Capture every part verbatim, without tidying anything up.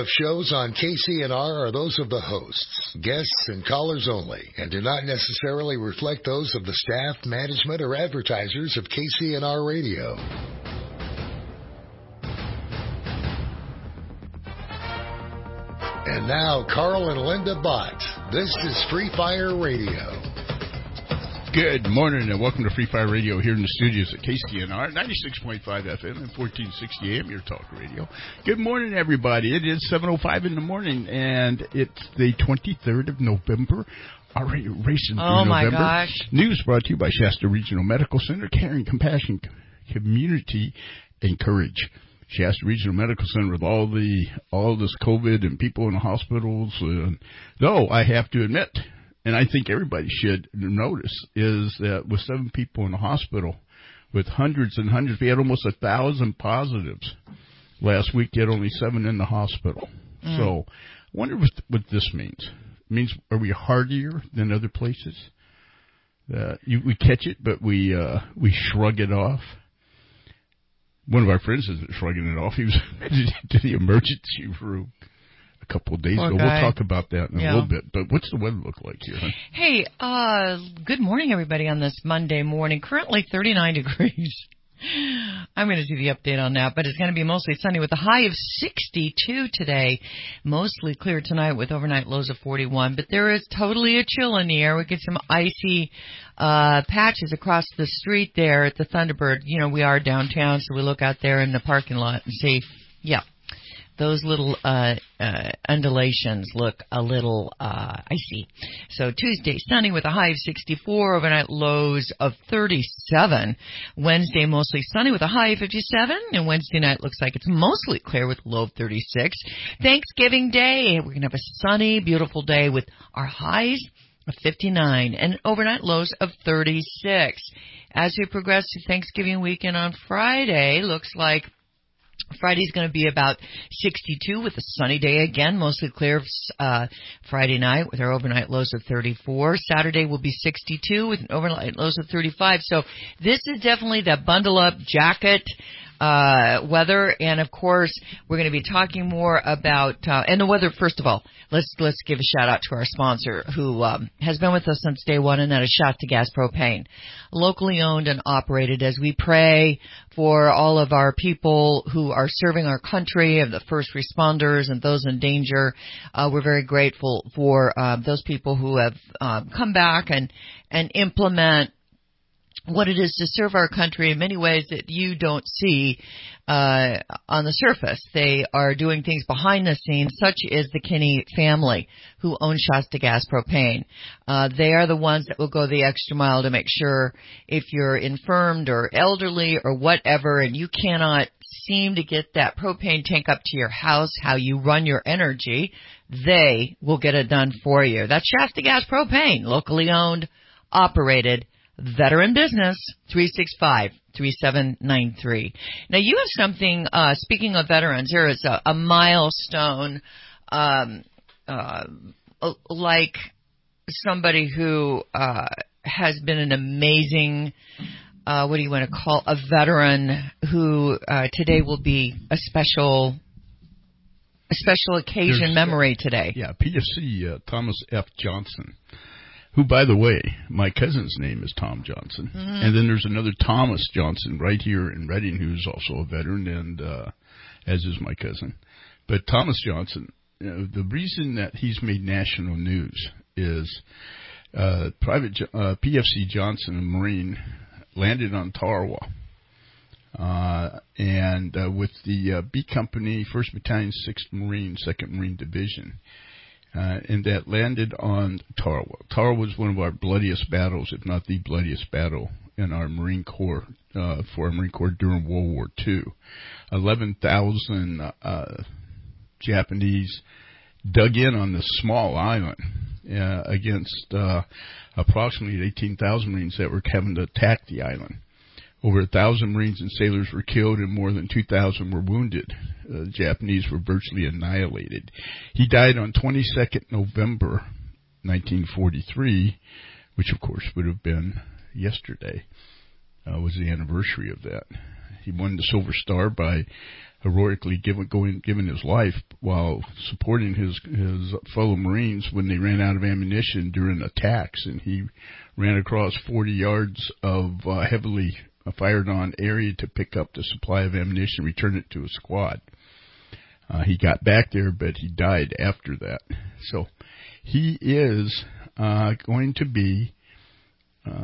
of shows on K C N R are those of the hosts, guests, and callers only, and do not necessarily reflect those of the staff, management, or advertisers of K C N R Radio. And now, Carl and Linda Bott. This is Free Fire Radio. Good morning and welcome to Free Fire Radio here in the studios at K C N R, ninety-six point five F M and fourteen sixty A M, your talk radio. Good morning, everybody. It is seven oh five in the morning, and it's the twenty-third of November. Already racing through oh my November. Gosh. News brought to you by Shasta Regional Medical Center, caring, compassion, community, and courage. Shasta Regional Medical Center with all the all this COVID and people in the hospitals. Uh, though I have to admit, and I think everybody should notice, is that with seven people in the hospital, with hundreds and hundreds, we had almost a thousand positives last week, yet only seven in the hospital. Mm. So I wonder what, what this means. It means, are we hardier than other places? Uh, you, we catch it, but we uh, we shrug it off. One of our friends isn't shrugging it off. He was admitted to the emergency room a couple of days Poor ago. guy. We'll talk about that in yeah. a little bit. But what's the weather look like here, huh? Hey, uh, good morning, everybody, on this Monday morning. Currently thirty-nine degrees. I'm going to do the update on that, but it's going to be mostly sunny with a high of sixty-two today. Mostly clear tonight with overnight lows of forty-one, but there is totally a chill in the air. We get some icy uh patches across the street there at the Thunderbird. You know, we are downtown, so we look out there in the parking lot and see, yeah, those little uh, uh undulations look a little uh icy. So Tuesday, sunny with a high of sixty-four, overnight lows of thirty-seven. Wednesday, mostly sunny with a high of fifty-seven, and Wednesday night looks like it's mostly clear with a low of thirty-six. Thanksgiving Day, we're going to have a sunny, beautiful day with our highs of fifty-nine and overnight lows of thirty-six. As we progress to Thanksgiving weekend on Friday, looks like Friday's going to be about sixty-two with a sunny day again, mostly clear uh, Friday night with our overnight lows of thirty-four. Saturday will be sixty-two with an overnight lows of thirty-five. So this is definitely that bundle up jacket uh weather, and of course we're going to be talking more about uh, and the weather. First of all, let's let's give a shout out to our sponsor who um, has been with us since day one, and that is Shasta Gas Propane, locally owned and operated. As we pray for all of our people who are serving our country, of the first responders and those in danger, uh, we're very grateful for uh, those people who have uh, come back and and implement what it is to serve our country in many ways that you don't see uh on the surface. They are doing things behind the scenes, such as the Kinney family who own Shasta Gas Propane. Uh they are the ones that will go the extra mile to make sure if you're infirmed or elderly or whatever and you cannot seem to get that propane tank up to your house, how you run your energy, they will get it done for you. That's Shasta Gas Propane, locally owned, operated, veteran business, three six five, three seven nine three. Now, you have something, uh, speaking of veterans, there is a, a milestone, um, uh, like somebody who uh, has been an amazing, uh, what do you want to call, a veteran who uh, today will be a special a special occasion There's, memory today. Yeah, P F C uh, Thomas F. Johnson, who, by the way, my cousin's name is Tom Johnson. Mm-hmm. And then there's another Thomas Johnson right here in Reading who's also a veteran, and uh, as is my cousin. But Thomas Johnson, you know, the reason that he's made national news is uh, Private uh, P F C Johnson, a Marine, landed on Tarawa. Uh, and uh, with the uh, B Company, first Battalion, sixth Marine, second Marine Division. Uh, and that landed on Tarawa. Tarawa was one of our bloodiest battles, if not the bloodiest battle in our Marine Corps, uh, for our Marine Corps during World War Two. eleven thousand uh, Japanese dug in on this small island uh, against uh, approximately eighteen thousand Marines that were having to attack the island. Over a thousand Marines and sailors were killed and more than two thousand were wounded. Uh, the Japanese were virtually annihilated. He died on twenty-second November nineteen forty-three, which of course would have been yesterday, uh, was the anniversary of that. He won the Silver Star by heroically given going given his life while supporting his his fellow Marines when they ran out of ammunition during attacks, and he ran across forty yards of uh, heavily fired on area to pick up the supply of ammunition, return it to a squad. Uh, he got back there, but he died after that. So he is uh, going to be uh,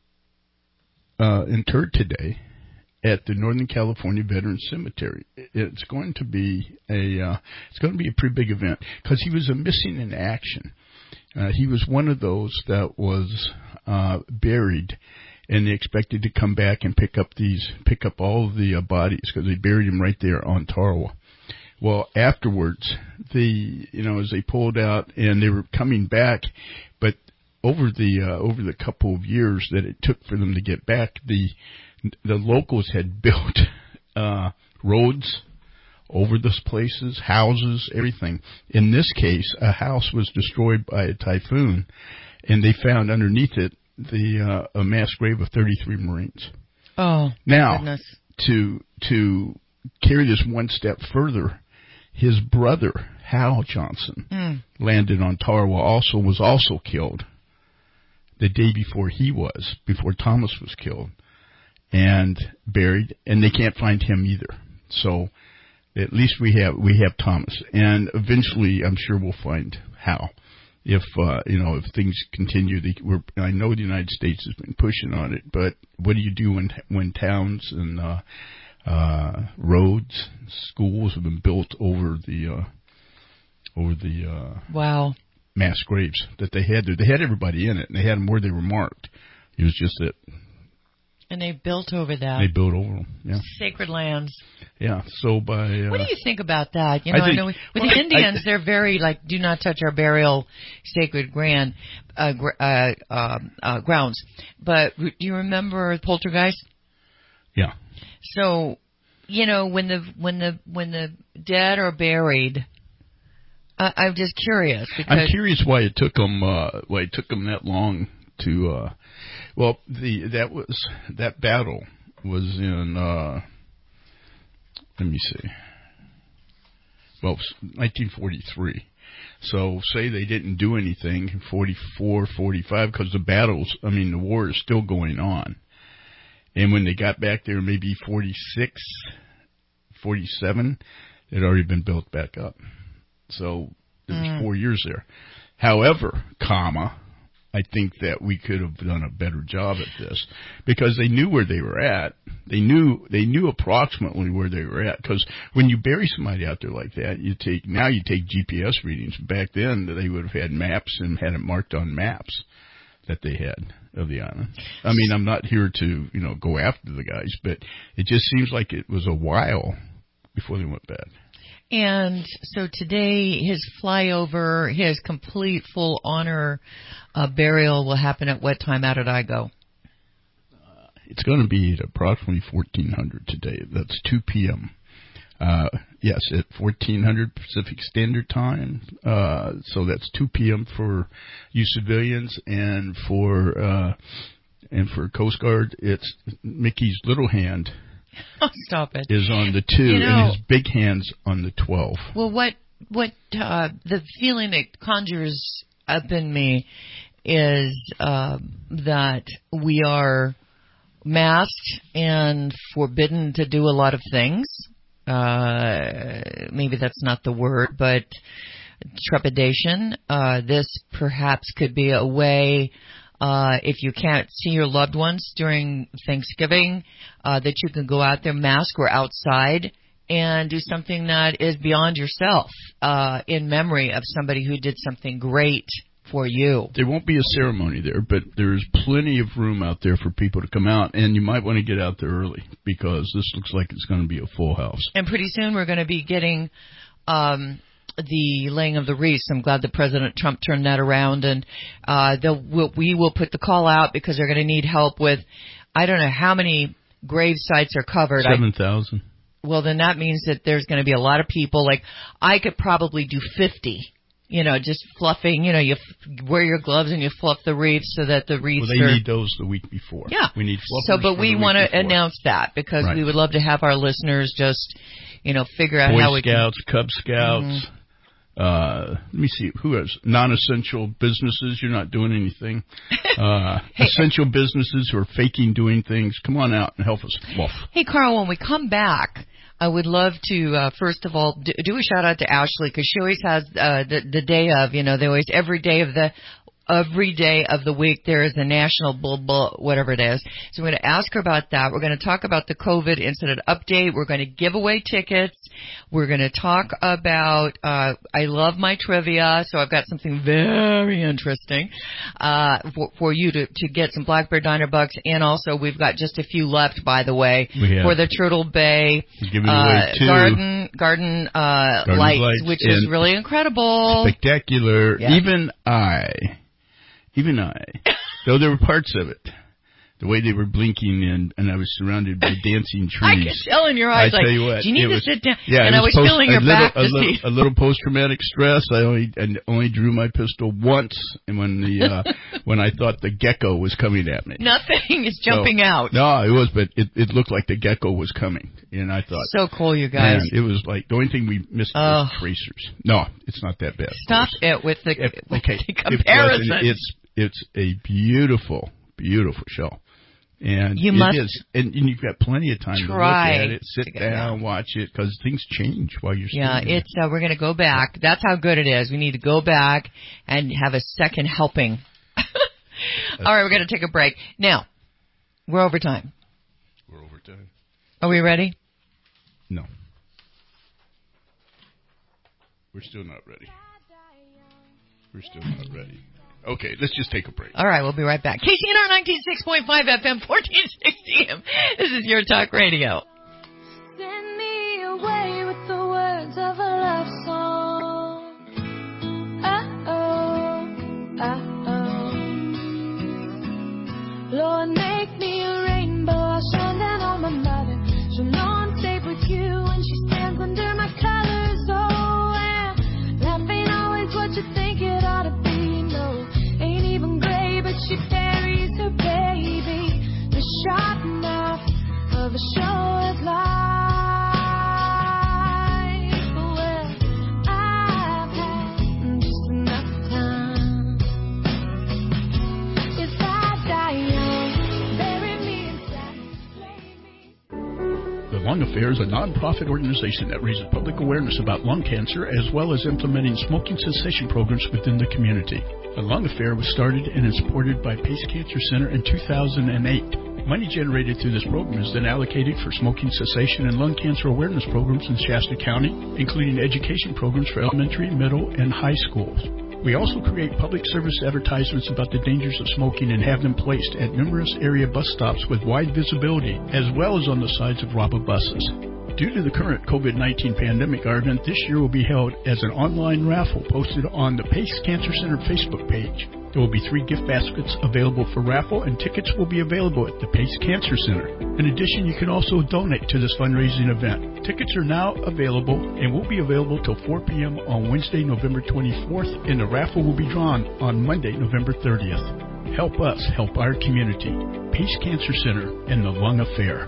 uh, interred today at the Northern California Veterans Cemetery. It's going to be a uh, it's going to be a pretty big event because he was a missing in action. Uh, he was one of those that was uh, buried, and they expected to come back and pick up these pick up all of the uh, bodies because they buried him right there on Tarawa. Well, afterwards, the you know as they pulled out and they were coming back, but over the uh, over the couple of years that it took for them to get back, the the locals had built uh, roads over those places, houses, everything. In this case, a house was destroyed by a typhoon, and they found underneath it the uh, a mass grave of thirty-three Marines. Oh, now goodness. to to carry this one step further, his brother Hal Johnson mm. landed on Tarawa. Also was also killed the day before he was, before Thomas was killed, and buried. And they can't find him either. So at least we have we have Thomas, and eventually I'm sure we'll find Hal. If uh, you know, if things continue, they, we're, I know the United States has been pushing on it, but what do you do when when towns and uh, uh, roads, schools have been built over the uh, over the uh, wow mass graves that they had there? They had everybody in it, and they had them where they were marked. It was just that. And they built over that. They built over them, yeah. Sacred lands. Yeah, so by... Uh, what do you think about that? You know, I, think, I know with, with well, the I, Indians, I, they're very, like, do not touch our burial sacred grand, uh, gr- uh, uh, uh, grounds. But do you remember Poltergeist? Yeah. So, you know, when the when the, when the dead are buried... Uh, I'm just curious. Because I'm curious why it took them, uh, why it took them that long to... Uh, Well, the that was that battle was in uh, let me see. Well, nineteen forty-three. So say they didn't do anything in forty-four, forty-five because the battles. I mean, the war is still going on. And when they got back there, maybe forty-six, forty-seven, it had already been built back up. So there was mm. four years there. However, comma. I think that we could have done a better job at this because they knew where they were at. They knew they knew approximately where they were at because when you bury somebody out there like that, you take now you take G P S readings. Back then, they would have had maps and had it marked on maps that they had of the island. I mean, I'm not here to you know go after the guys, but it just seems like it was a while before they went bad. And so today, his flyover, his complete full honor uh, burial will happen at what time? How did I go? Uh, it's going to be at approximately fourteen hundred today. That's two p.m. Uh, yes, at fourteen hundred Pacific Standard Time. Uh, so that's two p.m. for you civilians, and for uh, and for Coast Guard, it's Mickey's little hand. Oh, stop it. Is on the two, you know, and his big hand's on the twelve. Well, what what uh, the feeling that conjures up in me is uh, that we are masked and forbidden to do a lot of things. Uh, maybe that's not the word, but trepidation. Uh, this perhaps could be a way... Uh, if you can't see your loved ones during Thanksgiving, uh, that you can go out there, mask or outside, and do something that is beyond yourself, uh, in memory of somebody who did something great for you. There won't be a ceremony there, but there's plenty of room out there for people to come out, and you might want to get out there early because this looks like it's going to be a full house. And pretty soon we're going to be getting... Um, the laying of the wreaths. I'm glad that President Trump turned that around, and uh, we'll, we will put the call out because they're going to need help with, I don't know how many grave sites are covered. seven thousand. Well, then that means that there's going to be a lot of people. Like, I could probably do fifty you know, just fluffing, you know, you f- wear your gloves and you fluff the wreaths so that the wreaths Well, they are... need those the week before. Yeah. We need fluffers So, but for we the want week to before. announce that because Right. we would love to have our listeners just, you know, figure out Boy how we Scouts, Cub Scouts, Mm-hmm. Uh, let me see, who is non-essential businesses? You're not doing anything. Uh, hey, essential businesses who are faking doing things. Come on out and help us. Wolf. Hey, Carl, when we come back, I would love to, uh, first of all, do, do a shout out to Ashley because she always has, uh, the, the day of, you know, they always, every day of the, every day of the week there is a national blah, blah, whatever it is. So we're going to ask her about that. We're going to talk about the COVID incident update. We're going to give away tickets. We're going to talk about, uh, I love my trivia, so I've got something very interesting, uh, for, for you to, to get some Blackbird Diner bucks. And also we've got just a few left, by the way, for the Turtle Bay, uh, garden, garden, uh, garden lights, lights, which is really incredible. Spectacular. Yeah. Even I, even I, though there were parts of it, the way they were blinking and, and I was surrounded by dancing trees. I could tell in your eyes, I like, tell you what, do you need to was, sit down? Yeah, and I was post, feeling your little, back to a little, see. A little post-traumatic stress. I only and only drew my pistol once, and when the uh, when I thought the gecko was coming at me. Nothing is jumping so, out. No, it was, but it, it looked like the gecko was coming, and I thought, so cool, you guys. Man, it was like the only thing we missed uh, was tracers. No, it's not that bad. Stop it with the, if, with okay, the comparison. It it's it's a beautiful, beautiful show. And you it must is, and, and you've got plenty of time to look at it, sit down, watch it, because things change while you're yeah, standing. it's uh, we're going to go back. That's how good it is. We need to go back and have a second helping. All right, we're going to take a break. Now, we're over time. We're over time. Are we ready? No. We're still not ready. We're still not ready. Okay, let's just take a break. All right, we'll be right back. K C N R ninety six point five F M, fourteen sixty A M. This is your talk radio. Send me away with the words of a love song. Uh-oh, uh-oh. Lord, make me a rainbow. I'll shine down on my mother. She'll know I'm safe with you when she stands under my colors. Oh, and life ain't always what you think it ought to be. She buries her baby, the sharp knife of a show of life. Well, I've had just enough time. If I die young, bury me inside, lay me. The Lung Affair is a non-profit organization that raises public awareness about lung cancer as well as implementing smoking cessation programs within the community. The Lung Affair was started and is supported by Pace Cancer Center in two thousand eight. Money generated through this program is then allocated for smoking cessation and lung cancer awareness programs in Shasta County, including education programs for elementary, middle, and high schools. We also create public service advertisements about the dangers of smoking and have them placed at numerous area bus stops with wide visibility, as well as on the sides of RABA buses. Due to the current COVID nineteen pandemic, our event this year will be held as an online raffle posted on the Pace Cancer Center Facebook page. There will be three gift baskets available for raffle, and tickets will be available at the Pace Cancer Center. In addition, you can also donate to this fundraising event. Tickets are now available and will be available till four p.m. on Wednesday, November twenty-fourth, and the raffle will be drawn on Monday, November thirtieth. Help us help our community. Pace Cancer Center and the Lung Affair.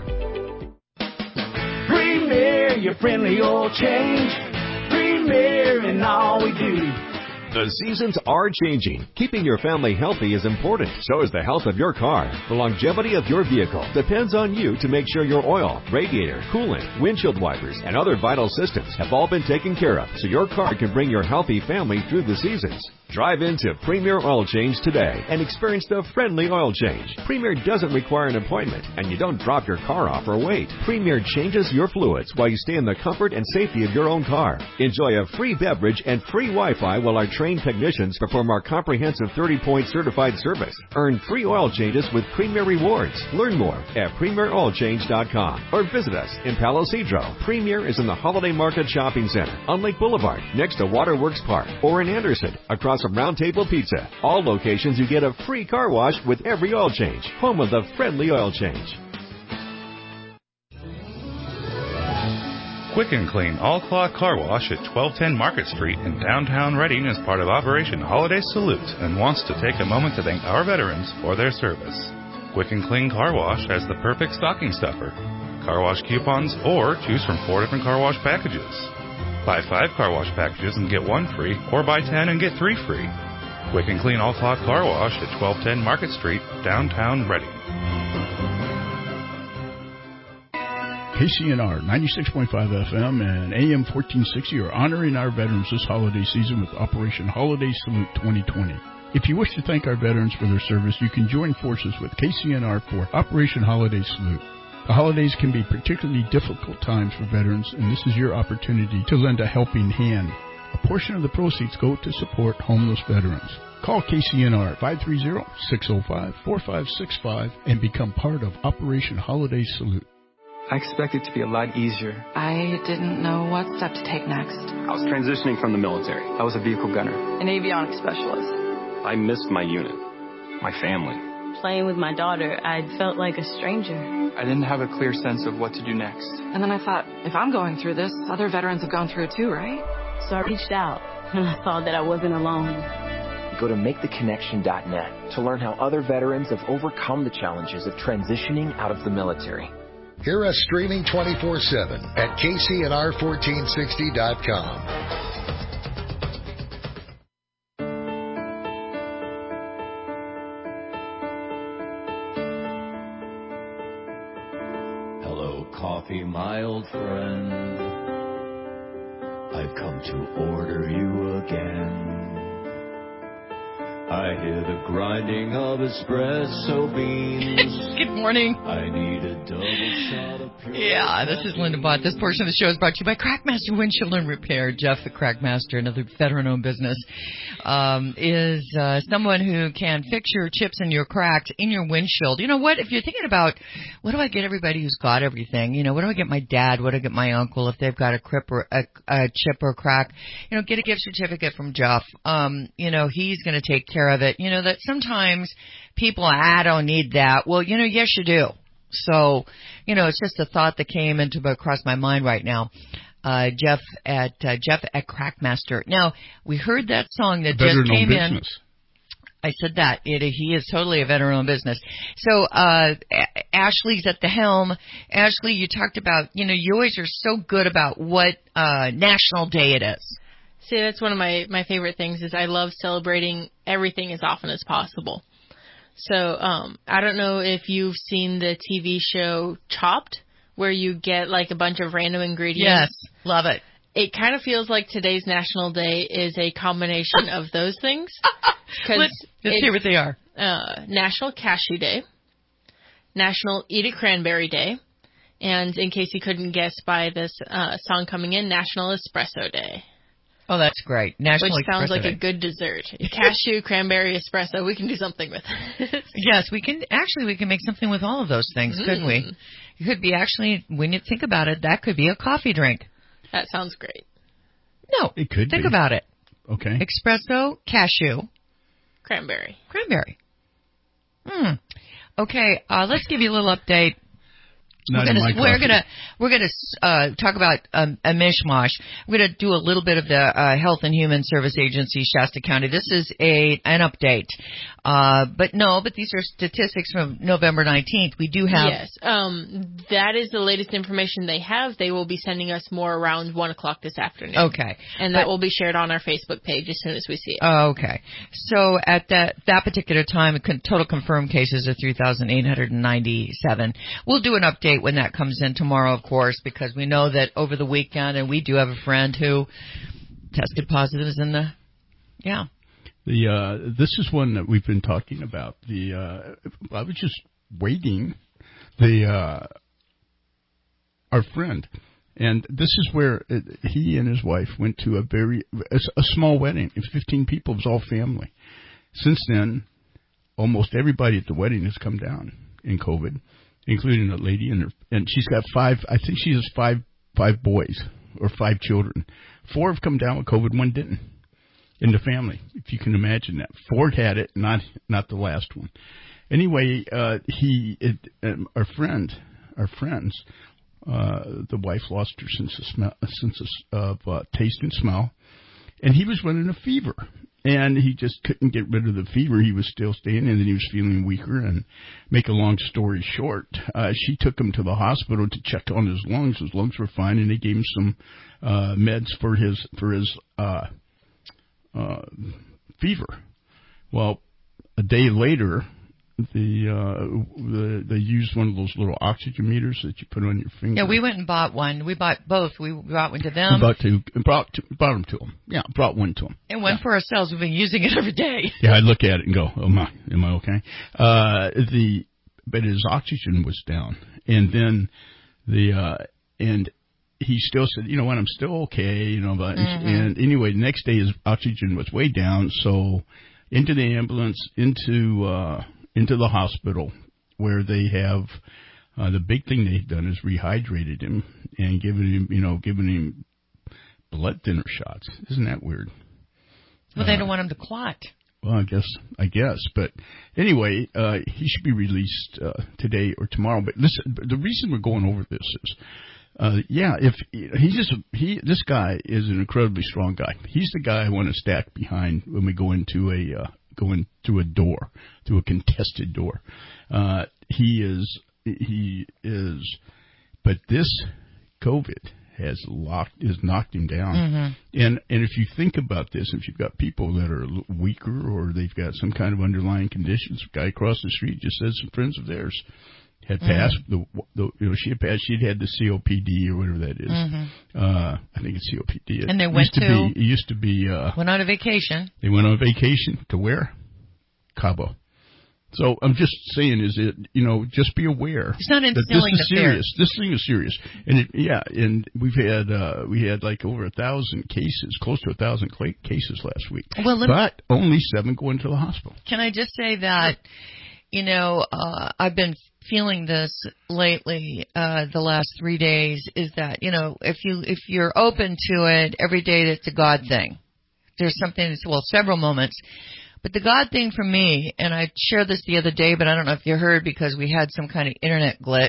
Premier, your friendly oil change. Premier in all we do. The seasons are changing. Keeping your family healthy is important. So is the health of your car. The longevity of your vehicle depends on you to make sure your oil, radiator, coolant, windshield wipers, and other vital systems have all been taken care of so your car can bring your healthy family through the seasons. Drive into Premier Oil Change today and experience the friendly oil change. Premier doesn't require an appointment, and you don't drop your car off or wait. Premier changes your fluids while you stay in the comfort and safety of your own car. Enjoy a free beverage and free Wi-Fi while our trained technicians perform our comprehensive thirty-point certified service. Earn free oil changes with Premier Rewards. Learn more at premier oil change dot com or visit us in Palo Cedro. Premier is in the Holiday Market Shopping Center on Lake Boulevard next to Waterworks Park, or in Anderson across from Round Table Pizza. All locations you get a free car wash with every oil change. Home of the friendly oil change. Quick and Clean All-Cloth Car Wash at twelve ten Market Street in downtown Reading is part of Operation Holiday Salute and wants to take a moment to thank our veterans for their service. Quick and Clean Car Wash has the perfect stocking stuffer, car wash coupons, or choose from four different car wash packages. Buy five car wash packages and get one free, or buy ten and get three free. Quick and Clean All-Cloth Car Wash at twelve ten Market Street, downtown Reading. K C N R ninety-six point five F M and A M fourteen sixty are honoring our veterans this holiday season with Operation Holiday Salute twenty twenty. If you wish to thank our veterans for their service, you can join forces with K C N R for Operation Holiday Salute. The holidays can be particularly difficult times for veterans, and this is your opportunity to lend a helping hand. A portion of the proceeds go to support homeless veterans. Call K C N R five three zero, six zero five, four five six five and become part of Operation Holiday Salute. I expected it to be a lot easier. I didn't know what step to take next. I was transitioning from the military. I was a vehicle gunner. An avionics specialist. I missed my unit, my family. Playing with my daughter, I felt like a stranger. I didn't have a clear sense of what to do next. And then I thought, if I'm going through this, other veterans have gone through it too, right? So I reached out, and I saw that I wasn't alone. Go to make the connection dot net to learn how other veterans have overcome the challenges of transitioning out of the military. Hear us streaming twenty-four seven at K C N R fourteen sixty dot com. Hello, coffee, my old friend. I've come to order you again. I hear the grinding of espresso beans. Good morning. I need a double shot of pure. Yeah, this is Linda Bott. This portion of the show is brought to you by Crackmaster Windshield and Repair. Jeff, the Crackmaster, another veteran-owned business, um, is uh, someone who can fix your chips and your cracks in your windshield. You know what? If you're thinking about, what do I get everybody who's got everything? You know, what do I get my dad? What do I get my uncle if they've got a, crip or a, a chip or a crack? You know, get a gift certificate from Jeff. Um, you know, he's going to take care of it. You know, that sometimes people, I don't need that. Well, you know, yes, you do. So, you know, it's just a thought that came into across my mind right now. Uh, Jeff at uh, Jeff at Crackmaster. Now, we heard that song that just came in. I said that it, he is totally a veteran-owned business. So, uh, Ashley's at the helm. Ashley, you talked about, you know, you always are so good about what uh, National Day it is. See, that's one of my, my favorite things is I love celebrating everything as often as possible. So um, I don't know if you've seen the T V show Chopped, where you get like a bunch of random ingredients. Yes, love it. It kind of feels like today's National Day is a combination of those things. Let's, let's hear what they are. Uh, National Cashew Day, National Eat a Cranberry Day, and in case you couldn't guess by this uh, song coming in, National Espresso Day. Oh, that's great. National Which sounds Espresso like Day. a good dessert. Cashew, cranberry, espresso. We can do something with it. Yes, we can. Actually, we can make something with all of those things, mm. couldn't we? It could be actually, when you think about it, that could be a coffee drink. That sounds great. No. It could Think be. about it. Okay. Espresso, cashew. Cranberry. Cranberry. Hmm. Okay, uh, let's give you a little update. Not we're in gonna, my we're coffee. gonna we're gonna uh, talk about um, a mishmash. We're gonna do a little bit of the uh, Health and Human Service Agency, Shasta County. This is a an update, uh, but no, but these are statistics from November nineteenth. We do have yes. Um, that is the latest information they have. They will be sending us more around one o'clock this afternoon. Okay, and that but, will be shared on our Facebook page as soon as we see it. Oh, okay. So at that that particular time, total confirmed cases are three thousand eight hundred ninety-seven. We'll do an update when that comes in tomorrow, of course, because we know that over the weekend, and we do have a friend who tested positive in the, yeah. The uh, this is one that we've been talking about. The uh, I was just waiting. The uh, our friend, and this is where it, he and his wife went to a very a, a small wedding. It was fifteen people. It was all family. Since then, almost everybody at the wedding has come down in COVID, including a lady, and her, and she's got five. I think she has five five boys or five children. Four have come down with COVID. One didn't in the family, if you can imagine that. Four had it, not not the last one. Anyway, uh, he it, um, our friend, our friends, uh, the wife lost her sense of smell, sense of uh, taste and smell, and he was running a fever. And he just couldn't get rid of the fever. He was still staying, and then he was feeling weaker. And make a long story short, uh, she took him to the hospital to check on his lungs. His lungs were fine, and they gave him some uh, meds for his for his uh, uh, fever. Well, a day later, the, uh, the they used one of those little oxygen meters that you put on your finger. Yeah, we went and bought one. We bought both. We brought one to them. Bought two, brought to, brought them to them. Yeah, brought one to them. And one yeah. for ourselves. We've been using it every day. Yeah, I look at it and go, "Oh my, am I okay?" Uh, the but his oxygen was down, and then the uh, and he still said, "You know what? I'm still okay." You know, but mm-hmm. and anyway, the next day his oxygen was way down, so into the ambulance, into. Uh, into the hospital where they have, uh, the big thing they've done is rehydrated him and given him, you know, given him blood thinner shots. Isn't that weird? Well, uh, they don't want him to clot. Well, I guess, I guess. But anyway, uh, he should be released, uh, today or tomorrow. But listen, the reason we're going over this is, uh, yeah, if he's just, he, this guy is an incredibly strong guy. He's the guy I want to stack behind when we go into a, uh, going through a door, through a contested door. Uh, he is, he is, but this COVID has locked, has knocked him down. Mm-hmm. And, and if you think about this, if you've got people that are a little weaker or they've got some kind of underlying conditions, a guy across the street just said some friends of theirs had passed mm-hmm. the, the, you know, she had passed, she'd had the C O P D or whatever that is. Mm-hmm. Uh, I think it's C O P D. It and they went to, to, be, it used to be, uh, went on a vacation. They went on vacation to where? Cabo. So I'm just saying is it, you know, just be aware it's not that this is the serious. Fear. This thing is serious. And it, yeah, and we've had, uh, we had like over a thousand cases, close to a thousand cases last week. Well, but only seven go into the hospital. Can I just say that, you know, uh, I've been feeling this lately, uh, the last three days is that, you know, if you, if you're open to it every day, that's a God thing. There's something that's, well, several moments, but the God thing for me, and I shared this the other day, but I don't know if you heard because we had some kind of internet glitch.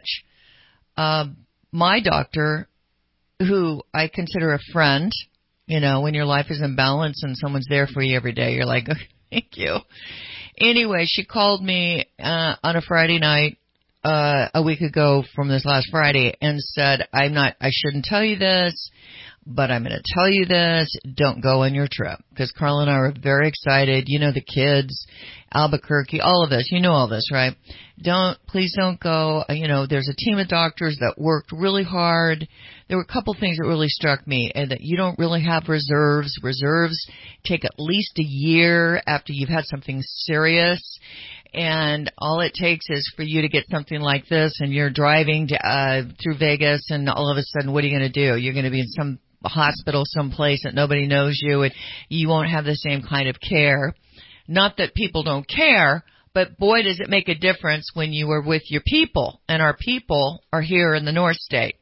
Uh, my doctor, who I consider a friend, you know, when your life is in balance and someone's there for you every day, you're like, oh, thank you. Anyway, she called me, uh, on a Friday night, Uh, a week ago from this last Friday and said, I'm not, I shouldn't tell you this, but I'm going to tell you this. Don't go on your trip. Because Carl and I are very excited. You know, the kids, Albuquerque, all of this. You know all this, right? Don't, please don't go. You know, there's a team of doctors that worked really hard. There were a couple things that really struck me, and that you don't really have reserves. Reserves take at least a year after you've had something serious. And all it takes is for you to get something like this, and you're driving to, uh, through Vegas, and all of a sudden, what are you going to do? You're going to be in some hospital someplace that nobody knows you, and you won't have the same kind of care. Not that people don't care, but boy, does it make a difference when you are with your people, and our people are here in the North State.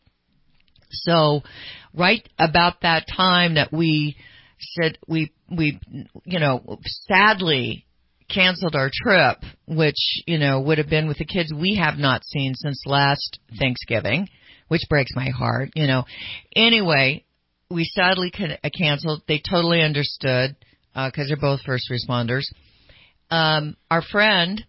So right about that time that we said we, we, you know, sadly canceled our trip, which, you know, would have been with the kids we have not seen since last Thanksgiving, which breaks my heart, you know. Anyway, we sadly canceled. They totally understood, uh, cause they're both first responders. Um, our friend,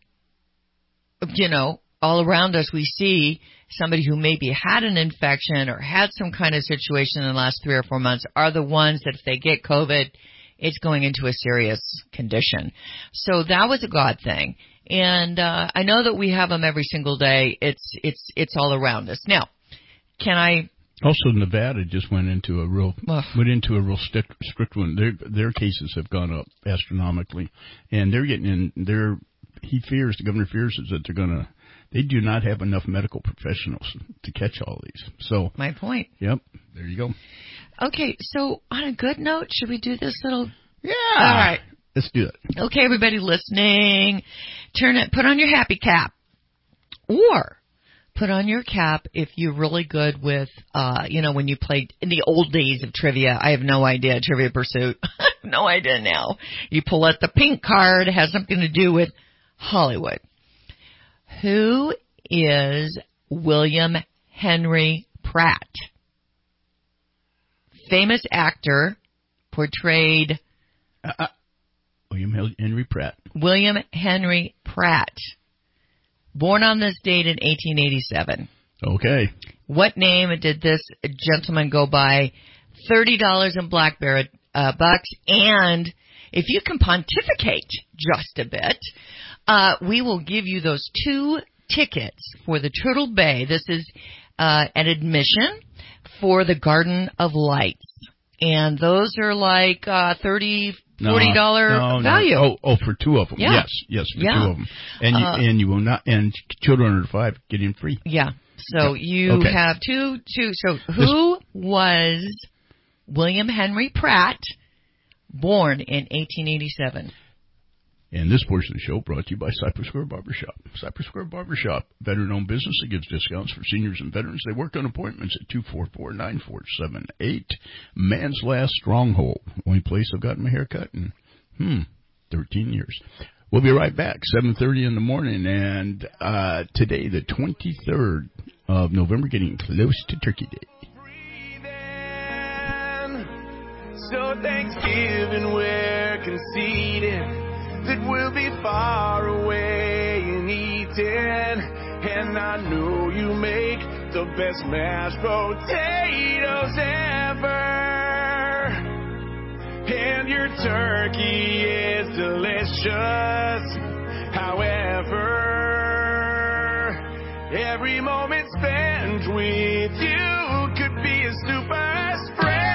you know, all around us we see somebody who maybe had an infection or had some kind of situation in the last three or four months are the ones that if they get COVID, it's going into a serious condition. So that was a God thing. And, uh, I know that we have them every single day. It's, it's, it's all around us. Now, can I? Also, Nevada just went into a real, Ugh. went into a real strict, strict one. Their, their cases have gone up astronomically. And they're getting in, they're, he fears, the governor fears is that they're going to, they do not have enough medical professionals to catch all these. So. My point. Yep. There you go. Okay, so on a good note, should we do this little? Yeah. All right. Let's do it. Okay, everybody listening, turn it, put on your happy cap, or put on your cap if you're really good with, uh, you know, when you played in the old days of trivia. I have no idea, Trivia Pursuit. No idea now. You pull out the pink card. It has something to do with Hollywood. Who is William Henry Pratt. Famous actor, portrayed Uh, uh, William Henry Pratt. William Henry Pratt. Born on this date in eighteen eighty-seven. Okay. What name did this gentleman go by? thirty dollars in Blackberry uh, bucks. And if you can pontificate just a bit, uh, we will give you those two tickets for the Turtle Bay. This is uh, an admission for the Garden of Lights. And those are like uh, thirty dollars, forty dollars no, no, value. No. Oh, oh, for two of them. Yeah. Yes, yes, for yeah. two of them. And you, uh, and you will not. And children under five get in free. Yeah. So yeah. you okay. have two, two. So who this, was William Henry Pratt, born in eighteen eighty-seven? And this portion of the show brought to you by Cypress Square Barbershop. Cypress Square Barbershop, veteran-owned business that gives discounts for seniors and veterans. They work on appointments at two four four, nine four seven eight. Man's Last Stronghold. Only place I've gotten my hair cut in, hmm, thirteen years. We'll be right back, seven thirty in the morning. And uh, today, the twenty-third of November, getting close to Turkey Day. So Thanksgiving we're conceding that we'll be far away and eating. And I know you make the best mashed potatoes ever. And your turkey is delicious. However, every moment spent with you could be a super spread.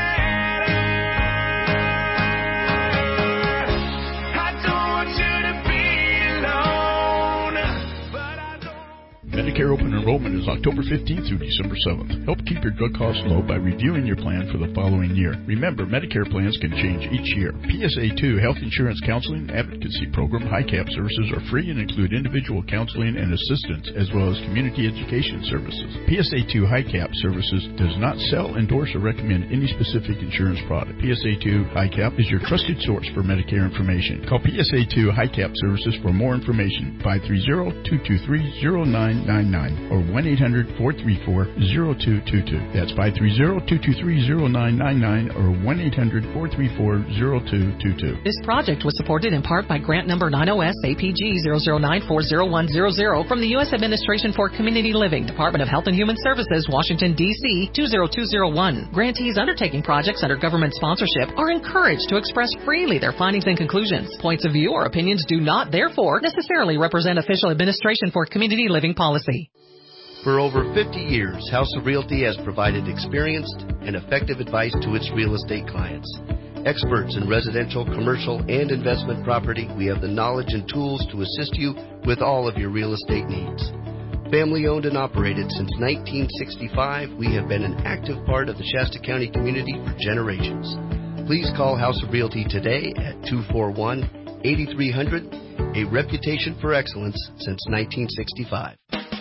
Medicare open enrollment is October fifteenth through December seventh. Help keep your drug costs low by reviewing your plan for the following year. Remember, Medicare plans can change each year. P S A two Health Insurance Counseling Advocacy Program High Cap services are free and include individual counseling and assistance as well as community education services. P S A two High Cap services does not sell, endorse, or recommend any specific insurance product. P S A two High Cap is your trusted source for Medicare information. Call P S A two High Cap services for more information. five three zero, two two three, zero nine nine nine or one eight hundred, four three four, zero two two two. That's five three zero, two two three, zero nine nine nine or one eight hundred, four three four, zero two two two. This project was supported in part by grant number nine O S A P G zero zero nine four zero one zero zero from the U S Administration for Community Living, Department of Health and Human Services, Washington, D C two zero two zero one. Grantees undertaking projects under government sponsorship are encouraged to express freely their findings and conclusions. Points of view or opinions do not, therefore, necessarily represent official Administration for Community Living policy. For over fifty years, House of Realty has provided experienced and effective advice to its real estate clients. Experts in residential, commercial, and investment property, we have the knowledge and tools to assist you with all of your real estate needs. Family owned and operated since nineteen sixty-five, we have been an active part of the Shasta County community for generations. Please call House of Realty today at two four one, eight three zero zero, a reputation for excellence since nineteen sixty-five.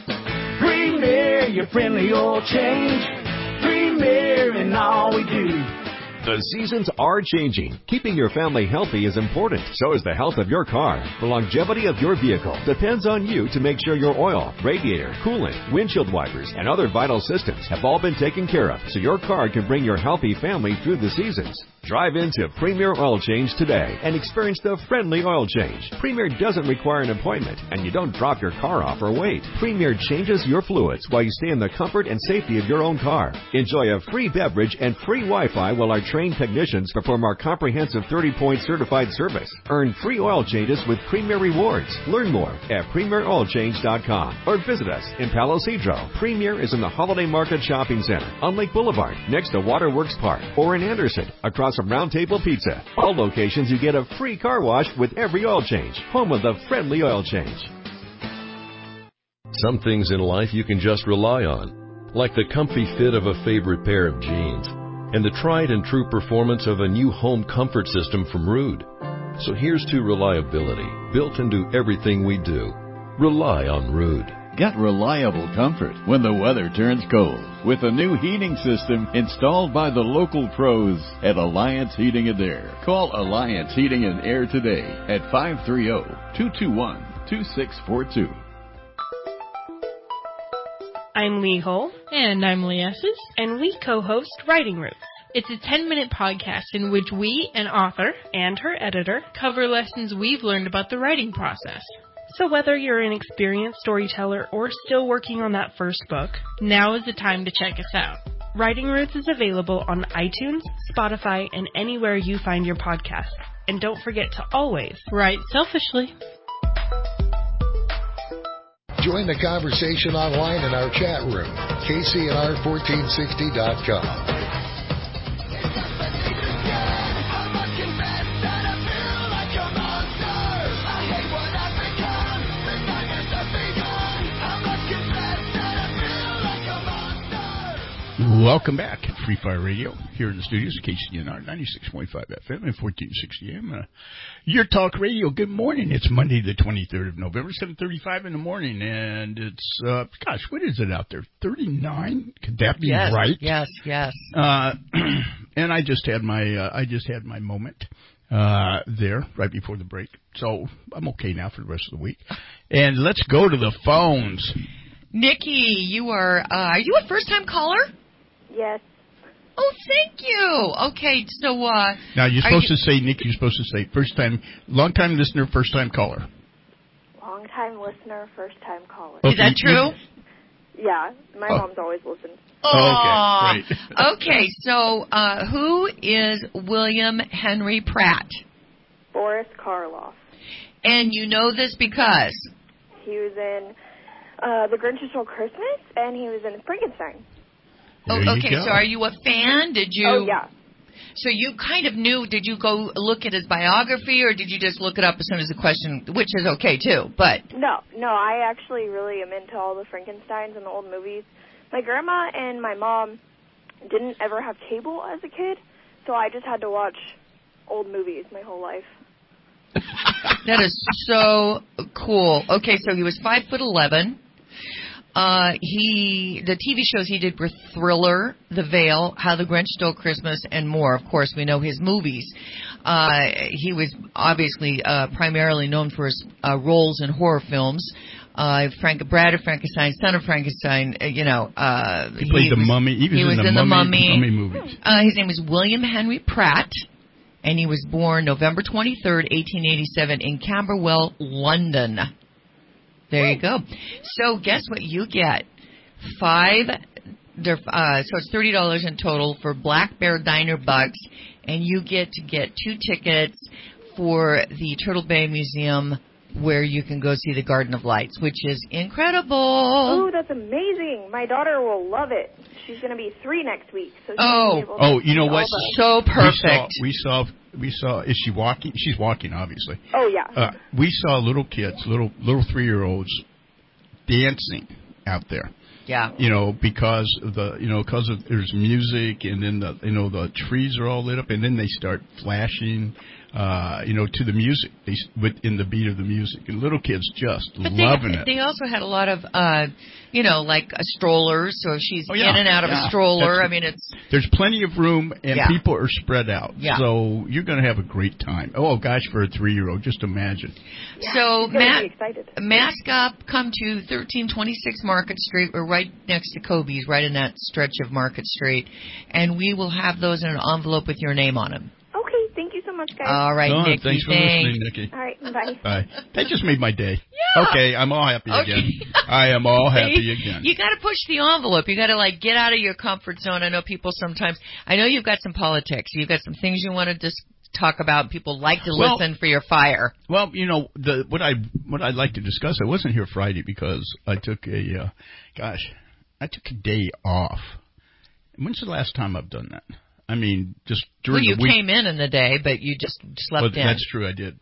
Premier, your friendly oil change. Premier in all we do. The seasons are changing. Keeping your family healthy is important. So is the health of your car. The longevity of your vehicle depends on you to make sure your oil, radiator, coolant, windshield wipers, and other vital systems have all been taken care of so your car can bring your healthy family through the seasons. Drive into Premier Oil Change today and experience the friendly oil change. Premier doesn't require an appointment, and you don't drop your car off or wait. Premier changes your fluids while you stay in the comfort and safety of your own car. Enjoy a free beverage and free Wi-Fi while our trained technicians perform our comprehensive thirty-point certified service. Earn free oil changes with Premier Rewards. Learn more at premier oil change dot com or visit us in Palo Cedro. Premier is in the Holiday Market Shopping Center on Lake Boulevard next to Waterworks Park, or in Anderson across from Round Table Pizza. All locations you get a free car wash with every oil change. Home of the friendly oil change. Some things in life you can just rely on, like the comfy fit of a favorite pair of jeans and the tried and true performance of a new home comfort system from Ruud. So here's to reliability, built into everything we do. Rely on Ruud. Get reliable comfort when the weather turns cold with a new heating system installed by the local pros at Alliance Heating and Air. Call Alliance Heating and Air today at five three zero, two two one, two six four two. I'm Lee Ho. And I'm Leasis. And we co-host Writing Roots. It's a ten-minute podcast in which we, an author, and her editor, cover lessons we've learned about the writing process. So whether you're an experienced storyteller or still working on that first book, now is the time to check us out. Writing Roots is available on iTunes, Spotify, and anywhere you find your podcasts. And don't forget to always write selfishly. Join the conversation online in our chat room, K C N R fourteen sixty dot com. Welcome back at Free Fire Radio here in the studios, K C N R ninety-six point five F M and fourteen sixty A M. Uh, your talk radio. Good morning. It's Monday, the twenty-third of November, seven thirty-five in the morning, and it's uh, gosh, what is it out there? thirty-nine? Could that be yes, right? Yes, yes. Uh, and I just had my uh, I just had my moment uh, there right before the break, so I'm okay now for the rest of the week. And let's go to the phones. Nikki, you are uh, are you a first time caller? Yes. Oh, thank you. Okay, so uh now you're supposed you... to say, Nick, you're supposed to say first time, long time listener, first time caller. Long time listener, first time caller. Okay. Is that true? Yeah, my oh. mom's always listened. Oh, okay, great. Okay, so uh who is William Henry Pratt? Boris Karloff. And you know this because? He was in uh The Grinch Who Stole Christmas, and he was in Frankenstein. Oh, okay, so are you a fan? Did you? Oh, yeah. So you kind of knew, did you go look at his biography, or did you just look it up as soon as the question, which is okay, too, but... No, no, I actually really am into all the Frankensteins and the old movies. My grandma and my mom didn't ever have cable as a kid, so I just had to watch old movies my whole life. That is so cool. Okay, so he was five foot eleven. Uh, he, the T V shows he did were Thriller, The Veil, How the Grinch Stole Christmas, and more. Of course, we know his movies. Uh, he was obviously, uh, primarily known for his, uh, roles in horror films. Uh, Frank, Brad of Frankenstein, Son of Frankenstein, uh, you know, uh, he played he the was, mummy. He was, he in, was the in the mummy, mummy. mummy movies. Uh, his name was William Henry Pratt. And he was born November twenty-third, eighteen eighty-seven in Camberwell, London. There you go. So guess what you get? Five, uh, so it's thirty dollars in total for Black Bear Diner Bucks, and you get to get two tickets for the Turtle Bay Museum where you can go see the Garden of Lights, which is incredible. Oh, that's amazing. My daughter will love it. She's going to be three next week. So oh, able to oh, you know what? So perfect. We saw, we saw, we saw, is she walking? She's walking, obviously. Oh, yeah. Uh, we saw little kids, little little three-year-olds dancing out there. Yeah. You know, because of the, you know, because of there's music, and then the, you know, the trees are all lit up, and then they start flashing, uh, you know, to the music, they in the beat of the music, and little kids just but loving they, it. They also had a lot of, uh, you know, like a stroller, so she's oh, yeah, in and out of yeah. a stroller. That's, I mean, it's there's plenty of room, and yeah. people are spread out, yeah. so you're going to have a great time. Oh gosh, for a three-year-old, just imagine. Yeah, so ma- excited. mask up, come to thirteen twenty-six Market Street. We're right next to Kobe's, right in that stretch of Market Street, and we will have those in an envelope with your name on them. Okay, thank you so much, guys. All right, oh, Nikki. Thanks for thanks. listening, Nikki. All right, bye. Bye. That just made my day. Yeah. Okay, I'm all happy okay. again. I am all happy again. You got to push the envelope. You got to like get out of your comfort zone. I know people sometimes. I know you've got some politics. You've got some things you want to just talk about. People like to well, listen for your fire. Well, you know, the what I what I'd like to discuss. I wasn't here Friday because I took a, uh, gosh, I took a day off. When's the last time I've done that? I mean, just during well, you the week. came in in the day, but you just slept well, in. That's true. I did.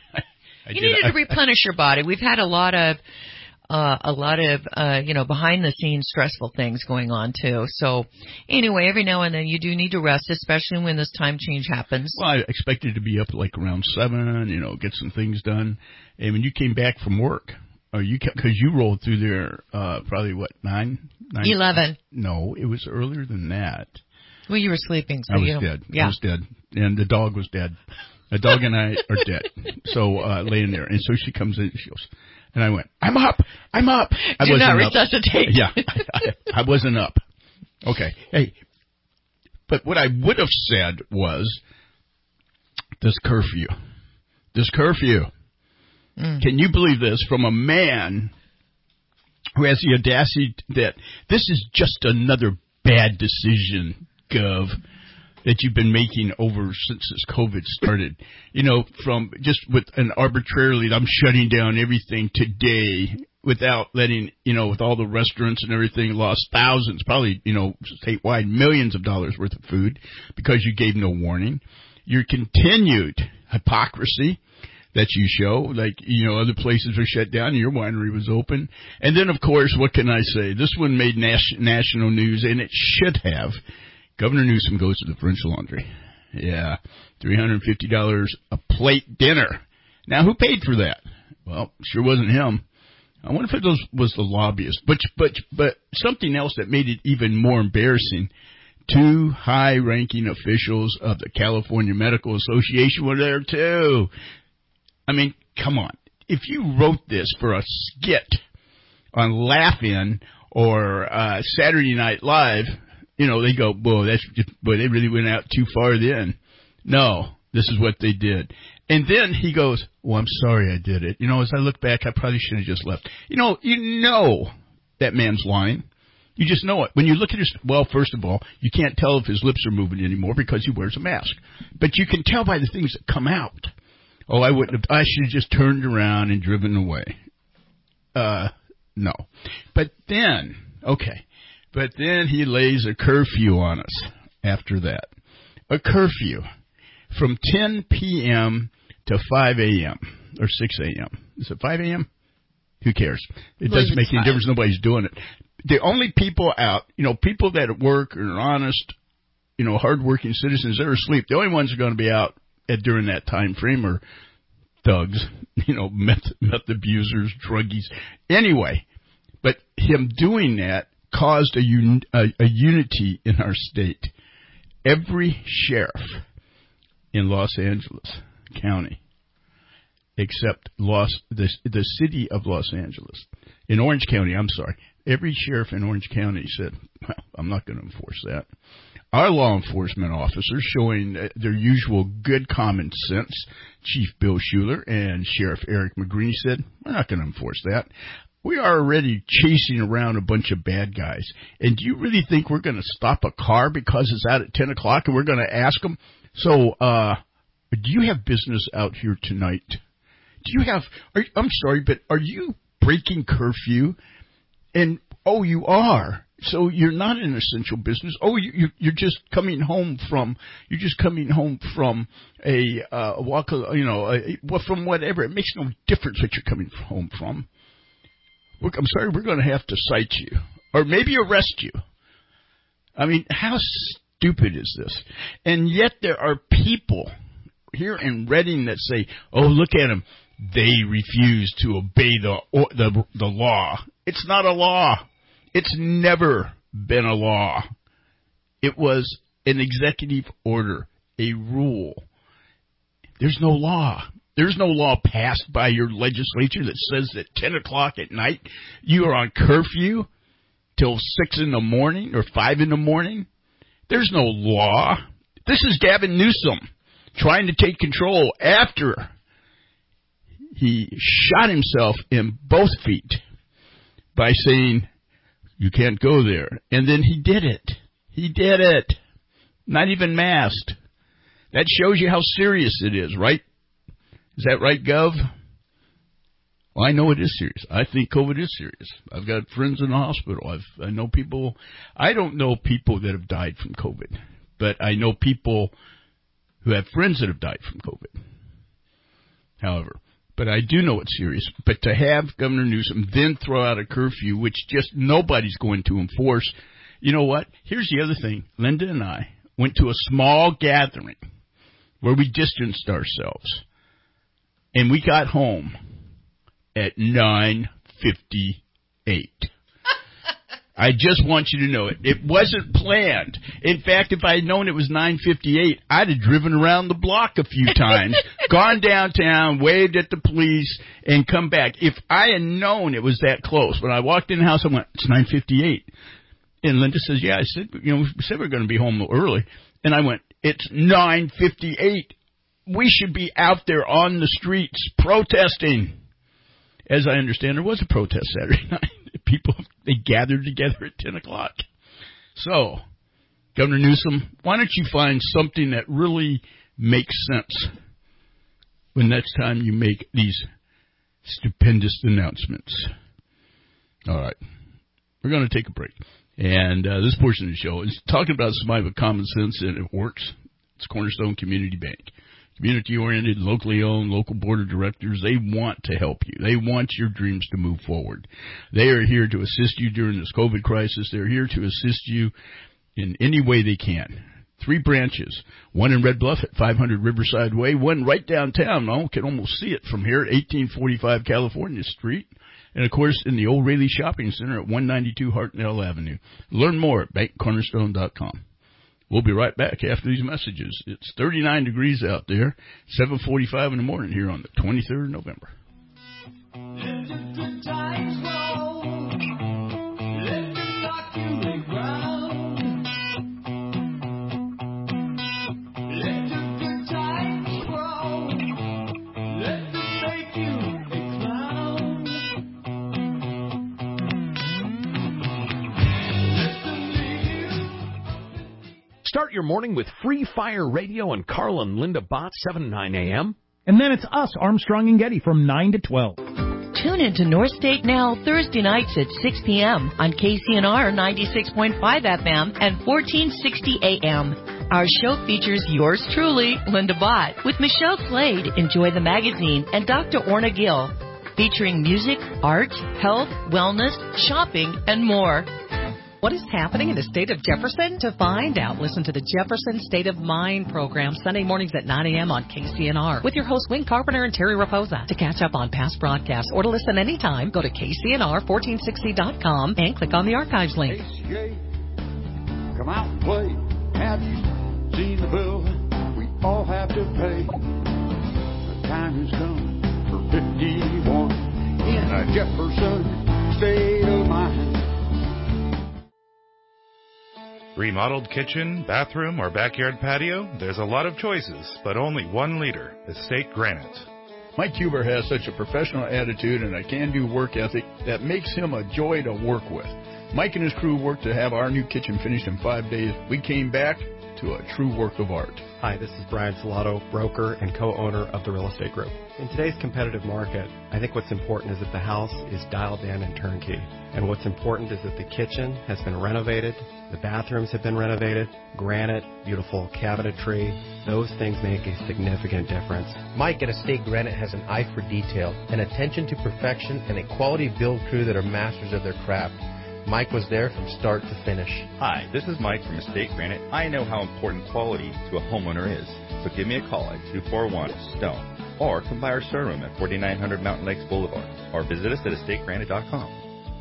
I you did. needed to replenish your body. We've had a lot of, uh, a lot of, uh, you know, behind the scenes stressful things going on too. So anyway, every now and then you do need to rest, especially when this time change happens. Well, I expected to be up like around seven, you know, get some things done. And when you came back from work, or you because you rolled through there, uh, probably what nine, nine, eleven. No, it was earlier than that. Well, you were sleeping, so I was you dead. Yeah. I was dead, and the dog was dead. The dog and I are dead. So uh, laying there, and so she comes in. She goes, And I went, I'm up, I'm up. I Do wasn't not up. resuscitate. Yeah, I, I, I wasn't up. Okay, hey, but what I would have said was this curfew. This curfew. Mm. Can you believe this from a man who has the audacity that this is just another bad decision, Gov, that you've been making over since this COVID started. You know, from just with an arbitrarily, I'm shutting down everything today without letting, you know, with all the restaurants and everything lost thousands, probably, you know, statewide millions of dollars worth of food because you gave no warning. Your continued hypocrisy that you show, like, you know, other places are shut down and your winery was open. And then, of course, what can I say? This one made nas- national news, and it should have. Governor Newsom goes to the French Laundry. Yeah, three hundred fifty dollars a plate dinner. Now, who paid for that? Well, sure wasn't him. I wonder if it was, was the lobbyist. But, but, but something else that made it even more embarrassing, two high-ranking officials of the California Medical Association were there, too. I mean, come on. If you wrote this for a skit on Laugh-In or uh, Saturday Night Live, you know, they go, whoa, that's just, boy, they really went out too far then. No, this is what they did. And then he goes, well, I'm sorry I did it. You know, as I look back, I probably should have just left. You know, you know that man's lying. You just know it. When you look at his, well, first of all, you can't tell if his lips are moving anymore because he wears a mask. But you can tell by the things that come out. Oh, I wouldn't have, I should have just turned around and driven away. Uh, no. But then, okay. But then he lays a curfew on us after that. A curfew from ten p.m. to five a.m. or six a.m. Is it five a.m.? Who cares? It doesn't make any difference. Nobody's doing it. The only people out, you know, people that work or are honest, you know, hardworking citizens, they're asleep. The only ones who are going to be out at, during that time frame are thugs, you know, meth, meth abusers, druggies. Anyway, but him doing that caused a, un, a, a unity in our state. Every sheriff in Los Angeles County, except Los the, the city of Los Angeles, in Orange County, I'm sorry, every sheriff in Orange County said, well, I'm not going to enforce that. Our law enforcement officers, showing their usual good common sense, Chief Bill Schuler and Sheriff Eric McGreen said, we're not going to enforce that. We are already chasing around a bunch of bad guys. And do you really think we're going to stop a car because it's out at ten o'clock and we're going to ask them, so, uh, do you have business out here tonight? Do you have, are, I'm sorry, but are you breaking curfew? And, oh, you are. So you're not an essential business. Oh, you, you're just coming home from, you're just coming home from a, uh, walk, you know, a, well, from whatever. It makes no difference what you're coming home from. Look, I'm sorry, we're going to have to cite you. Or maybe arrest you. I mean, how stupid is this? And yet there are people here in Redding that say, oh, look at them. They refuse to obey the, the, the law. It's not a law. It's never been a law. It was an executive order, a rule. There's no law. There's no law passed by your legislature that says that ten o'clock at night you are on curfew till six in the morning or five in the morning. There's no law. This is Gavin Newsom trying to take control after he shot himself in both feet by saying, you can't go there. And then he did it. He did it. Not even masked. That shows you how serious it is, right? Is that right, Gov? Well, I know it is serious. I think COVID is serious. I've got friends in the hospital. I've, I know people. I don't know people that have died from COVID, but I know people who have friends that have died from COVID. However, but I do know it's serious. But to have Governor Newsom then throw out a curfew, which just nobody's going to enforce, you know what? Here's the other thing. Linda and I went to a small gathering where we distanced ourselves. And we got home at nine fifty-eight. I just want you to know it. It wasn't planned. In fact, if I had known it was nine fifty-eight, I'd have driven around the block a few times, gone downtown, waved at the police, and come back. If I had known it was that close, when I walked in the house, I went, it's nine fifty-eight. And Linda says, yeah, I said, you know, we said we we're going to be home early. And I went, it's nine fifty-eight. We should be out there on the streets protesting. As I understand, there was a protest Saturday night. People, they gathered together at ten o'clock. So, Governor Newsom, why don't you find something that really makes sense when next time you make these stupendous announcements? All right. We're going to take a break. And uh, this portion of the show is talking about somebody with common sense, and it works. It's Cornerstone Community Bank. Community-oriented, locally owned, local board of directors, they want to help you. They want your dreams to move forward. They are here to assist you during this COVID crisis. They're here to assist you in any way they can. Three branches, one in Red Bluff at five hundred Riverside Way, one right downtown. I can almost see it from here at eighteen forty-five California Street. And, of course, in the Old Raleigh Shopping Center at one ninety-two Hartnell Avenue. Learn more at bank cornerstone dot com. We'll be right back after these messages. It's thirty-nine degrees out there, seven forty-five in the morning here on the twenty-third of November. Start your morning with Free Fire Radio and Carl and Linda Bott, seven to nine a.m. And then it's us, Armstrong and Getty, from nine to twelve. Tune into North State Now Thursday nights at six p.m. on K C N R ninety-six point five F M and fourteen sixty A M. Our show features yours truly, Linda Bott, with Michelle Slade, Enjoy the Magazine, and Doctor Orna Gill, featuring music, art, health, wellness, shopping, and more. What is happening in the state of Jefferson? To find out, listen to the Jefferson State of Mind program Sunday mornings at nine a.m. on K C N R with your hosts Wayne Carpenter and Terry Raposa. To catch up on past broadcasts or to listen anytime, go to K C N R fourteen sixty dot com and click on the archives link. K C A, come out and play. Have you seen the bill we all have to pay? The time has come for fifty-one in a Jefferson State of Mind. Remodeled kitchen, bathroom, or backyard patio? There's a lot of choices, but only one leader, Estate Granite. Mike Huber has such a professional attitude and a can-do work ethic that makes him a joy to work with. Mike and his crew worked to have our new kitchen finished in five days. We came back to a true work of art. Hi, this is Brian Salato, broker and co-owner of the Real Estate Group. In today's competitive market, I think what's important is that the house is dialed in and turnkey. And what's important is that the kitchen has been renovated, the bathrooms have been renovated, granite, beautiful cabinetry. Those things make a significant difference. Mike at Estate Granite has an eye for detail, an attention to perfection, and a quality build crew that are masters of their craft. Mike was there from start to finish. Hi, this is Mike from Estate Granite. I know how important quality to a homeowner is. So give me a call at two four one STONE or come by our showroom at forty-nine hundred Mountain Lakes Boulevard or visit us at estate granite dot com.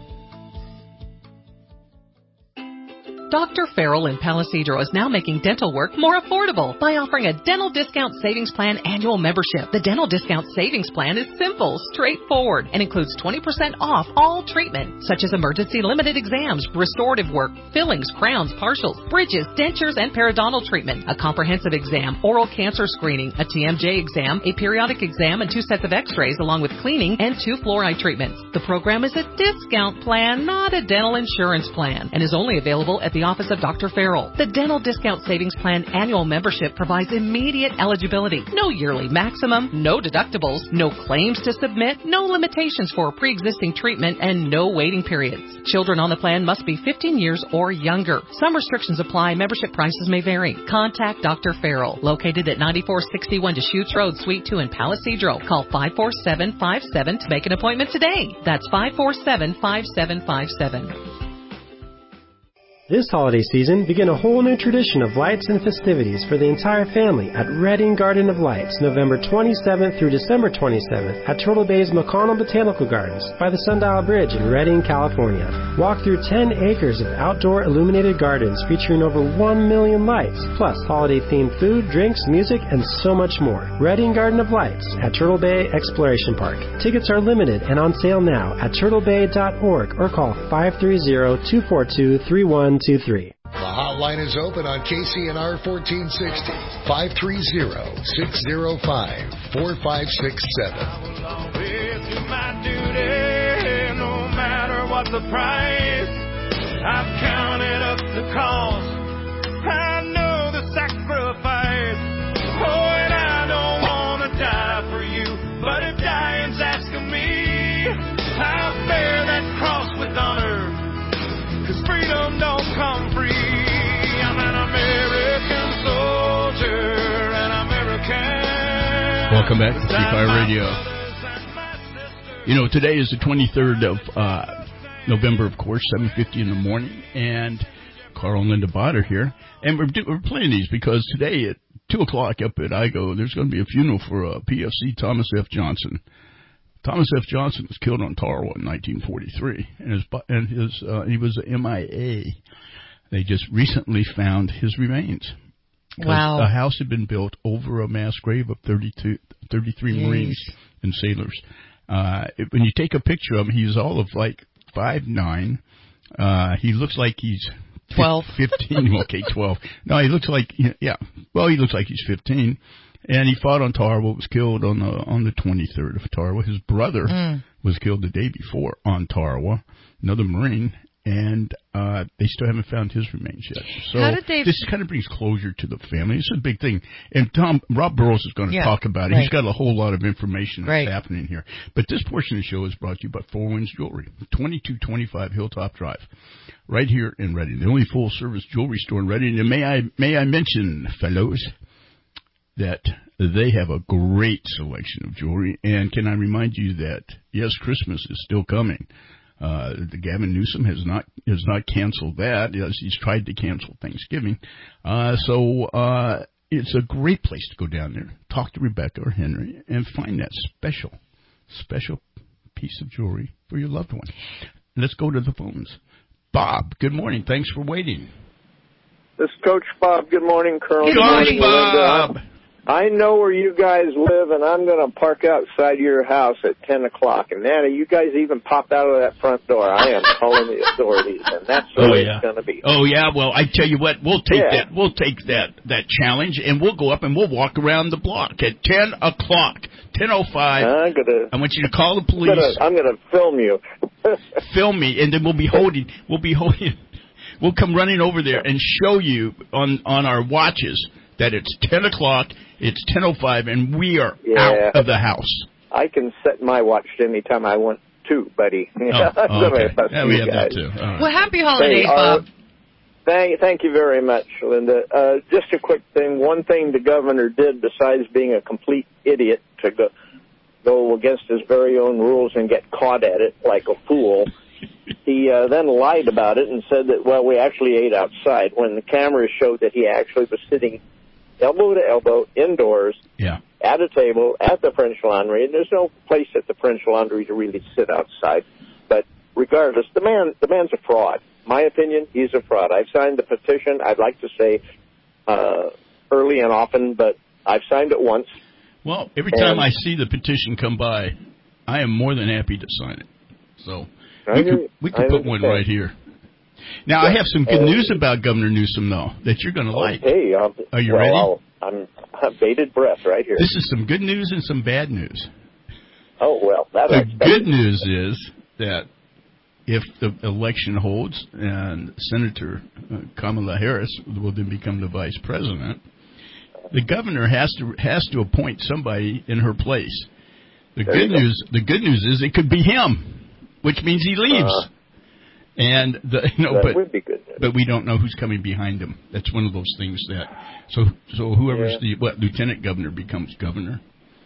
Doctor Farrell in Palisadro is now making dental work more affordable by offering a Dental Discount Savings Plan annual membership. The Dental Discount Savings Plan is simple, straightforward, and includes twenty percent off all treatment, such as emergency limited exams, restorative work, fillings, crowns, partials, bridges, dentures, and periodontal treatment, a comprehensive exam, oral cancer screening, a T M J exam, a periodic exam, and two sets of x-rays, along with cleaning and two fluoride treatments. The program is a discount plan, not a dental insurance plan, and is only available at the office of Doctor Farrell. The Dental Discount Savings Plan annual membership provides immediate eligibility, no yearly maximum, no deductibles, no claims to submit, no limitations for pre-existing treatment, and no waiting periods. Children on the plan must be fifteen years or younger. Some restrictions apply. Membership prices may vary. Contact Doctor Farrell, located at ninety-four sixty-one Deschutes Road, Suite two in Palisadro. Call five four seven five seven to make an appointment today. That's five four seven five seven five seven. This holiday season, begin a whole new tradition of lights and festivities for the entire family at Redding Garden of Lights, November twenty-seventh through December twenty-seventh at Turtle Bay's McConnell Botanical Gardens by the Sundial Bridge in Redding, California. Walk through ten acres of outdoor illuminated gardens featuring over one million lights, plus holiday-themed food, drinks, music, and so much more. Redding Garden of Lights at Turtle Bay Exploration Park. Tickets are limited and on sale now at turtle bay dot org or call five three zero, two four two, three one two three. The hotline is open on K C N R fourteen sixty, five three zero, six zero five, four five six seven. I will always do my duty, no matter what the price. I've counted up the cost. I know the sacrifice. Oh, and I don't want to die for you, but if dying's asking me, I'll bear that cross with honor. Cause freedom don't come free. I'm an American soldier, an American. Welcome back to Free Fire Radio. You know, today is the twenty-third of uh, November, of course, seven fifty in the morning, and Carl and Linda Bott are here. And we're, do, we're playing these because today at two o'clock up at I G O, there's going to be a funeral for uh, P F C Thomas F. Johnson. Thomas F. Johnson was killed on Tarawa in nineteen forty-three, and his and his uh, he was M I A. They just recently found his remains. Wow! A house had been built over a mass grave of thirty-two, thirty-three Jeez. Marines and sailors. Uh, when you take a picture of him, he's all of like five nine. Uh, he looks like he's twelve, fifteen. Okay, twelve. No, he looks like yeah. Well, he looks like he's fifteen. And he fought on Tarawa, was killed on the on the twenty-third of Tarawa. His brother mm. was killed the day before on Tarawa, another Marine, and uh, they still haven't found his remains yet. So How did they... this kind of brings closure to the family. It's a big thing. And Tom Rob Burrows is going to yeah, talk about it. right. He's got a whole lot of information that's right. happening here. But this portion of the show is brought to you by Four Winds Jewelry, twenty-two twenty-five Hilltop Drive, right here in Redding, the only full-service jewelry store in Redding. And may I may I mention, fellows, that they have a great selection of jewelry. And can I remind you that, yes, Christmas is still coming. Uh, the Gavin Newsom has not has not canceled that. Yes, he's tried to cancel Thanksgiving. Uh, so uh, it's a great place to go down there, talk to Rebecca or Henry, and find that special, special piece of jewelry for your loved one. Let's go to the phones. Bob, good morning. Thanks for waiting. This is Coach Bob. Good morning, Colonel. Good morning, Bob. I know where you guys live, and I'm going to park outside your house at ten o'clock. And, Nana, you guys even pop out of that front door. I am calling the authorities, and that's the oh, way yeah. it's going to be. Oh, yeah. Well, I tell you what, we'll take yeah. that We'll take that, that challenge, and we'll go up and we'll walk around the block at ten o'clock, ten oh five. I'm gonna, I want you to call the police. I'm going to film you. Film me, and then we'll be holding, we'll be holding, we'll come running over there and show you on, on our watches that it's ten o'clock, it's ten oh five, and we are yeah. out of the house. I can set my watch any time I want to, buddy. Oh, oh, okay. Yeah, we have guys. that too. Right. Well, happy holidays, hey, uh, Bob. Thank, thank you very much, Linda. Uh, just a quick thing. One thing the governor did, besides being a complete idiot to go, go against his very own rules and get caught at it like a fool, he uh, then lied about it and said that, well, we actually ate outside, when the cameras showed that he actually was sitting elbow to elbow, indoors, yeah. at a table, at the French Laundry. And there's no place at the French Laundry to really sit outside. But regardless, the man, the man's a fraud. My opinion, he's a fraud. I've signed the petition, I'd like to say, uh, early and often, but I've signed it once. Well, every time I see the petition come by, I am more than happy to sign it. So we could, we could put one right here. Now, yeah. I have some good news about Governor Newsom, though, that you're going to like. Hey, um, are you well, ready? I'll, I'm, I'm bated breath right here. This is some good news and some bad news. Oh, well, that's The good news is that if the election holds and Senator Kamala Harris will then become the vice president, the governor has to has to appoint somebody in her place. The there good news the good news is it could be him, which means he leaves. Uh, And the, you know, that but would be good. but we don't know who's coming behind him. That's one of those things that so so whoever's yeah. the what lieutenant governor becomes governor.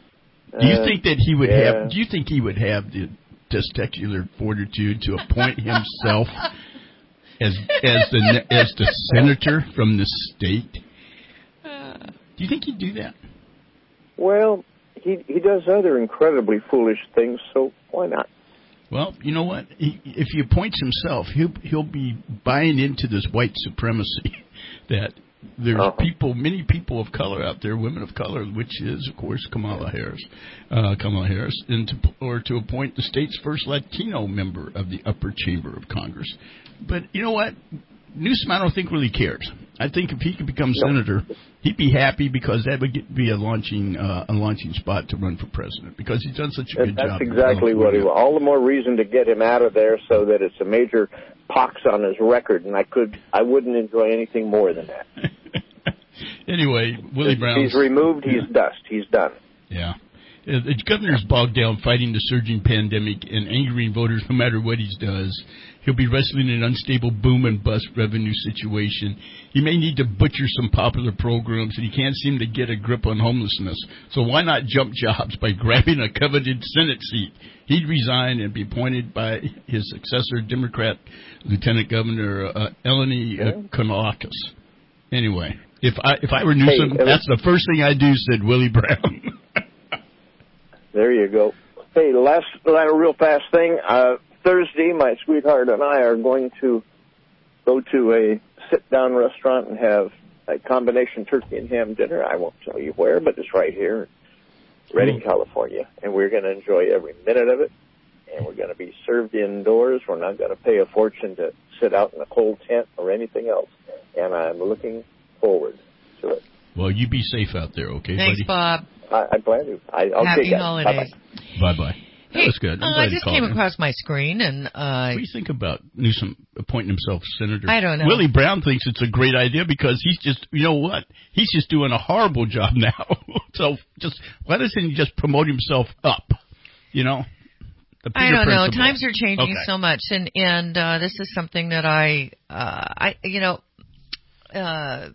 Do you uh, think that he would yeah. have? Do you think he would have the testicular fortitude to appoint himself? as as the as the senator from the state? Do you think he'd do that? Well, he he does other incredibly foolish things, so why not? Well, you know what? He, if he appoints himself, he'll he'll be buying into this white supremacy that there's uh-huh. people, many people of color out there, women of color, which is, of course, Kamala Harris, uh, Kamala Harris, and to, or to appoint the state's first Latino member of the upper chamber of Congress. But you know what? Newsom, I don't think really cares. I think if he could become no. senator, he'd be happy because that would get, be a launching uh, a launching spot to run for president because he's done such a good That's job. That's exactly what he wants. All the more reason to get him out of there so that it's a major pox on his record, and I could I wouldn't enjoy anything more than that. Anyway, Willie Brown. He's removed. He's yeah. dust. He's done. Yeah. The governor's bogged down fighting the surging pandemic and angering voters no matter what he does. He'll be wrestling an unstable boom and bust revenue situation. He may need to butcher some popular programs, and he can't seem to get a grip on homelessness. So why not jump jobs by grabbing a coveted Senate seat? He'd resign and be appointed by his successor, Democrat Lieutenant Governor uh, Eleni uh, Konakis. Anyway, if I if I were Newsom, hey, that's the first thing I'd do, said Willie Brown. There you go. Hey, last, last real fast thing. Uh, Thursday, my sweetheart and I are going to go to a sit-down restaurant and have a combination turkey and ham dinner. I won't tell you where, but it's right here in Redding, mm. California. And we're going to enjoy every minute of it. And we're going to be served indoors. We're not going to pay a fortune to sit out in a cold tent or anything else. And I'm looking forward to it. Well, you be safe out there, okay, Thanks, buddy? Bob. I, I plan to. I, okay, Happy guys. holidays. Bye-bye. Bye-bye. That hey, was good. I'm uh, glad I just you came called across my screen, and uh, what do you think about Newsom appointing himself senator? I don't know. Willie Brown thinks it's a great idea because he's just, you know what? He's just doing a horrible job now. So just why doesn't he just promote himself up? You know. I don't know. Times are changing okay. so much, and and uh, this is something that I, uh, I you know, uh,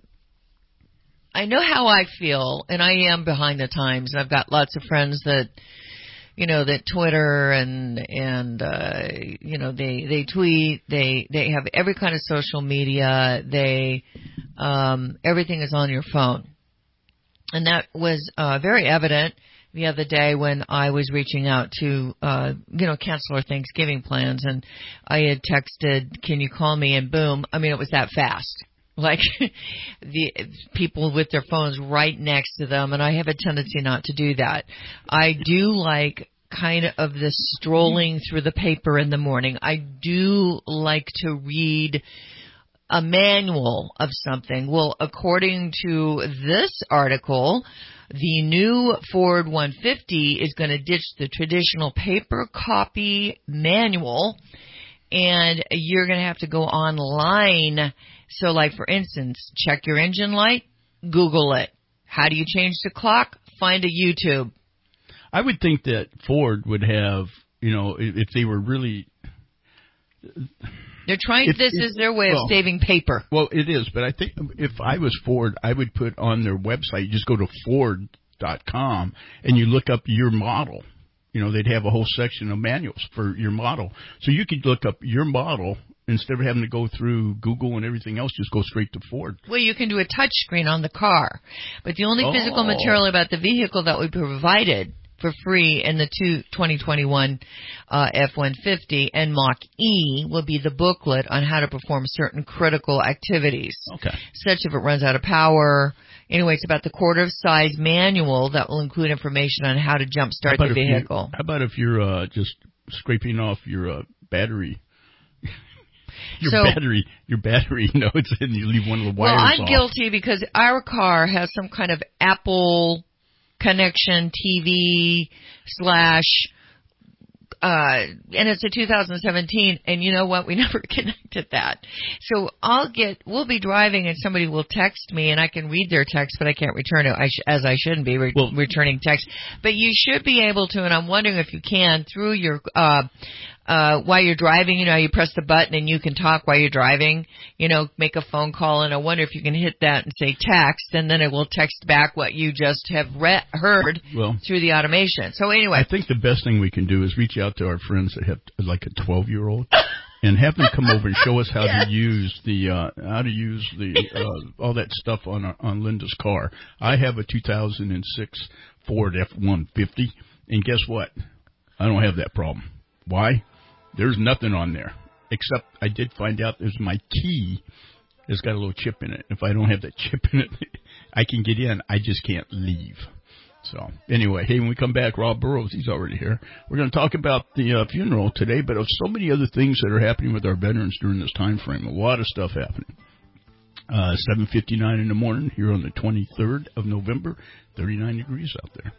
I know how I feel, and I am behind the times. I've got lots of friends that, you know, that Twitter and and uh, you know they they tweet, they they have every kind of social media. They um, everything is on your phone, and that was uh, very evident the other day when I was reaching out to, uh, you know, cancel our Thanksgiving plans, and I had texted, can you call me? And boom, I mean, it was that fast. Like, the people with their phones right next to them, and I have a tendency not to do that. I do like kind of the strolling through the paper in the morning. I do like to read a manual of something. Well, according to this article, the new Ford one fifty is going to ditch the traditional paper copy manual, and you're going to have to go online. So, like, for instance, check your engine light, Google it. How do you change the clock? Find a YouTube. I would think that Ford would have, you know, if they were really... They're trying, if, this if, is their way well, of saving paper. Well, it is, but I think if I was Ford, I would put on their website, you just go to Ford dot com and you look up your model. You know, they'd have a whole section of manuals for your model. So you could look up your model instead of having to go through Google and everything else, just go straight to Ford. Well, you can do a touch screen on the car. But the only oh. physical material about the vehicle that we provided for free in the two, twenty twenty-one uh, F one fifty and Mach-E will be the booklet on how to perform certain critical activities. Okay. Such if it runs out of power. Anyway, it's about the quarter-size manual that will include information on how to jump-start the vehicle. How about if you're uh, just scraping off your uh, battery? Your so, battery, your battery notes, and you leave one of the wires off. Well, I'm off. guilty because our car has some kind of Apple connection T V slash, uh, and it's a two thousand seventeen, and you know what? We never connected that. So I'll get, we'll be driving and somebody will text me and I can read their text, but I can't return it I sh- as I shouldn't be re- well, returning text. But you should be able to, and I'm wondering if you can, through your, uh, Uh, while you're driving, you know, you press the button and you can talk while you're driving, you know, make a phone call, and I wonder if you can hit that and say text, and then it will text back what you just have re- heard well, through the automation. So anyway. I think the best thing we can do is reach out to our friends that have like a twelve-year-old and and have them come over and show us how yes. to use the uh, how to use the uh, all that stuff on our, on Linda's car. I have a two thousand six Ford F one fifty, and guess what? I don't have that problem. Why? There's nothing on there except I did find out there's my key. It's got a little chip in it. If I don't have that chip in it, I can get in. I just can't leave. So, anyway, hey, when we come back, Rob Burrows, he's already here. We're going to talk about the uh, funeral today, but of so many other things that are happening with our veterans during this time frame. A lot of stuff happening. Uh, seven fifty-nine in the morning here on the twenty-third of November. thirty-nine degrees out there.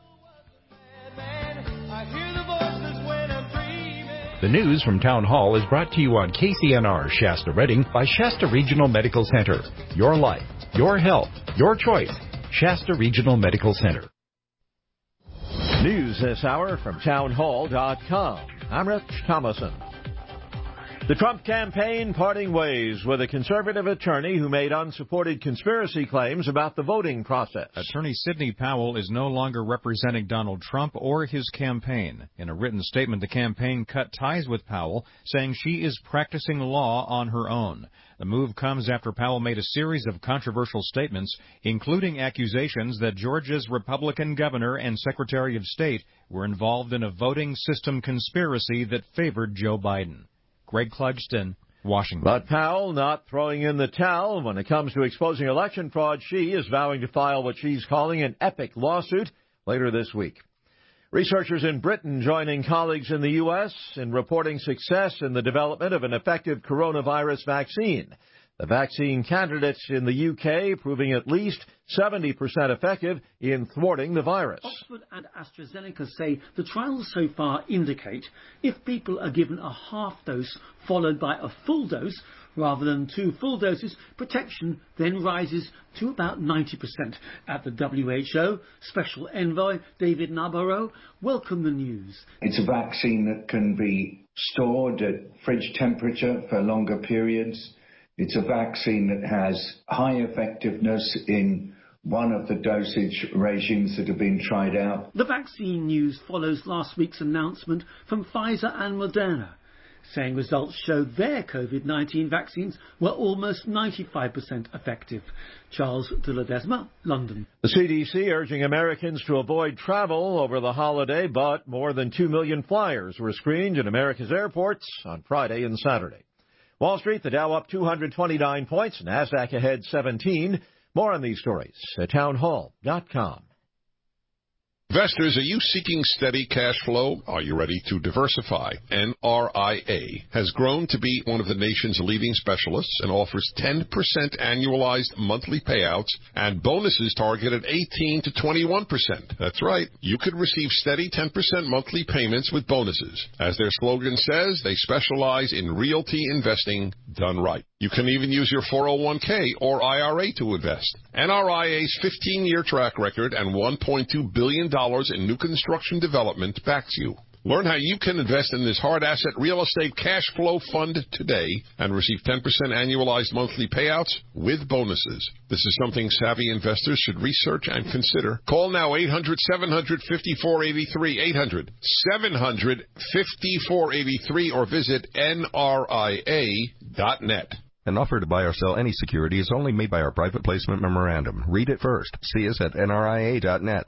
The news from Town Hall is brought to you on K C N R Shasta Redding by Shasta Regional Medical Center. Your life, your health, your choice. Shasta Regional Medical Center. News this hour from town hall dot com. I'm Rich Thomason. The Trump campaign parting ways with a conservative attorney who made unsupported conspiracy claims about the voting process. Attorney Sidney Powell is no longer representing Donald Trump or his campaign. In a written statement, the campaign cut ties with Powell, saying she is practicing law on her own. The move comes after Powell made a series of controversial statements, including accusations that Georgia's Republican governor and Secretary of State were involved in a voting system conspiracy that favored Joe Biden. Greg Clugston, Washington. But Powell not throwing in the towel when it comes to exposing election fraud. She is vowing to file what she's calling an epic lawsuit later this week. Researchers in Britain joining colleagues in the U S in reporting success in the development of an effective coronavirus vaccine. The vaccine candidates in the U K proving at least seventy percent effective in thwarting the virus. Oxford and AstraZeneca say the trials so far indicate if people are given a half dose followed by a full dose rather than two full doses, protection then rises to about ninety percent. At the W H O, Special Envoy David Nabarro welcomed the news. It's a vaccine that can be stored at fridge temperature for longer periods. It's a vaccine that has high effectiveness in one of the dosage regimes that have been tried out. The vaccine news follows last week's announcement from Pfizer and Moderna, saying results showed their COVID nineteen vaccines were almost ninety-five percent effective. Charles de Ledesma, London. The C D C urging Americans to avoid travel over the holiday, but more than two million flyers were screened in America's airports on Friday and Saturday. Wall Street, the Dow up two hundred twenty-nine points, NASDAQ ahead seventeen. More on these stories at town hall dot com. Investors, are you seeking steady cash flow? Are you ready to diversify? N R I A has grown to be one of the nation's leading specialists and offers ten percent annualized monthly payouts and bonuses targeted eighteen to twenty-one percent. That's right. You could receive steady ten percent monthly payments with bonuses. As their slogan says, they specialize in realty investing done right. You can even use your four oh one k or I R A to invest. N R I A's fifteen-year track record and one point two billion dollars in new construction development backs you. Learn how you can invest in this hard asset real estate cash flow fund today and receive ten percent annualized monthly payouts with bonuses. This is something savvy investors should research and consider. Call now eight hundred, seven hundred, fifty-four eighty-three, eight hundred, seven hundred, fifty-four eighty-three, or visit N R I A dot net. An offer to buy or sell any security is only made by our private placement memorandum. Read it first. See us at N R I A dot net.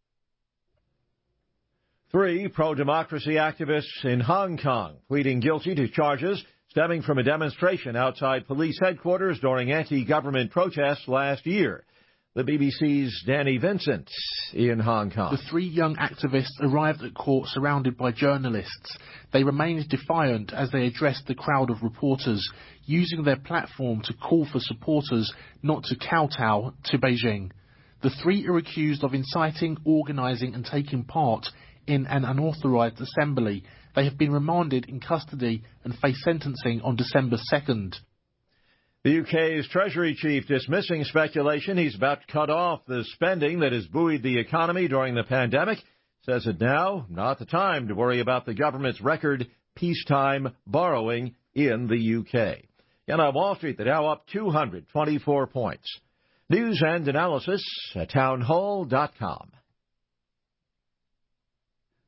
Three pro-democracy activists in Hong Kong pleading guilty to charges stemming from a demonstration outside police headquarters during anti-government protests last year. The B B C's Danny Vincent in Hong Kong. The three young activists arrived at court surrounded by journalists. They remained defiant as they addressed the crowd of reporters, using their platform to call for supporters not to kowtow to Beijing. The three are accused of inciting, organising and taking part in an unauthorised assembly. They have been remanded in custody and face sentencing on December second. The U K's Treasury chief dismissing speculation he's about to cut off the spending that has buoyed the economy during the pandemic. Says that now, not the time to worry about the government's record peacetime borrowing in the U K. And on Wall Street, the Dow up two hundred twenty-four points. News and analysis at town hall dot com.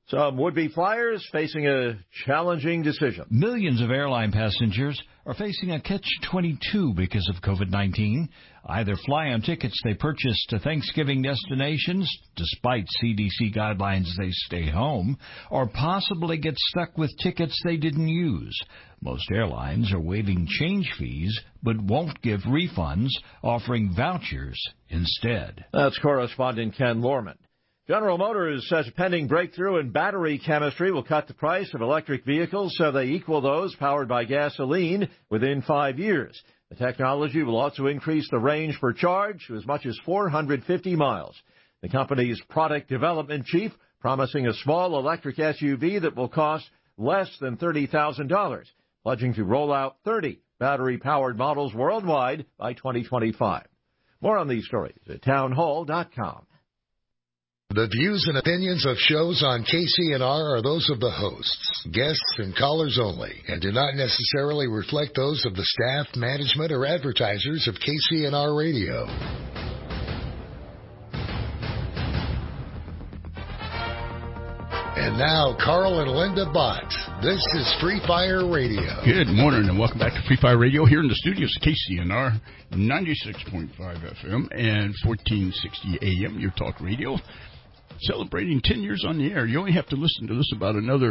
Some would-be flyers facing a challenging decision. Millions of airline passengers are facing a catch twenty-two because of COVID nineteen. Either fly on tickets they purchased to Thanksgiving destinations, despite C D C guidelines they stay home, or possibly get stuck with tickets they didn't use. Most airlines are waiving change fees, but won't give refunds, offering vouchers instead. That's correspondent Ken Lorman. General Motors says a pending breakthrough in battery chemistry will cut the price of electric vehicles so they equal those powered by gasoline within five years. The technology will also increase the range per charge to as much as four hundred fifty miles. The company's product development chief promising a small electric S U V that will cost less than thirty thousand dollars, pledging to roll out thirty battery-powered models worldwide by twenty twenty-five. More on these stories at townhall dot com. The views and opinions of shows on K C N R are those of the hosts, guests, and callers only, and do not necessarily reflect those of the staff, management, or advertisers of K C N R Radio. And now, Carl and Linda Bott. This is Free Fire Radio. Good morning, and welcome back to Free Fire Radio here in the studios of K C N R, ninety-six point five F M and fourteen sixty A M, your talk radio. Celebrating ten years on the air. You only have to listen to this about another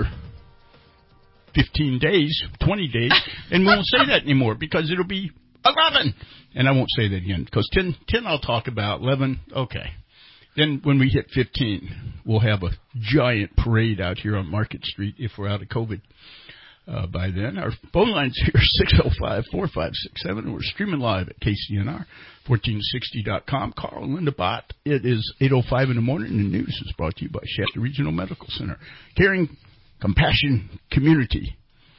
fifteen days, twenty days, and we won't say that anymore because it'll be eleven. And I won't say that again because ten, ten I'll talk about, eleven, okay. Then when we hit fifteen, we'll have a giant parade out here on Market Street if we're out of COVID uh, by then. Our phone line's here, six oh five, four five six seven. We're streaming live at K C N R, fourteen sixty dot com. Carl and Linda Bott. It is eight oh five in the morning, and the news is brought to you by Shasta Regional Medical Center. Caring, compassion, community,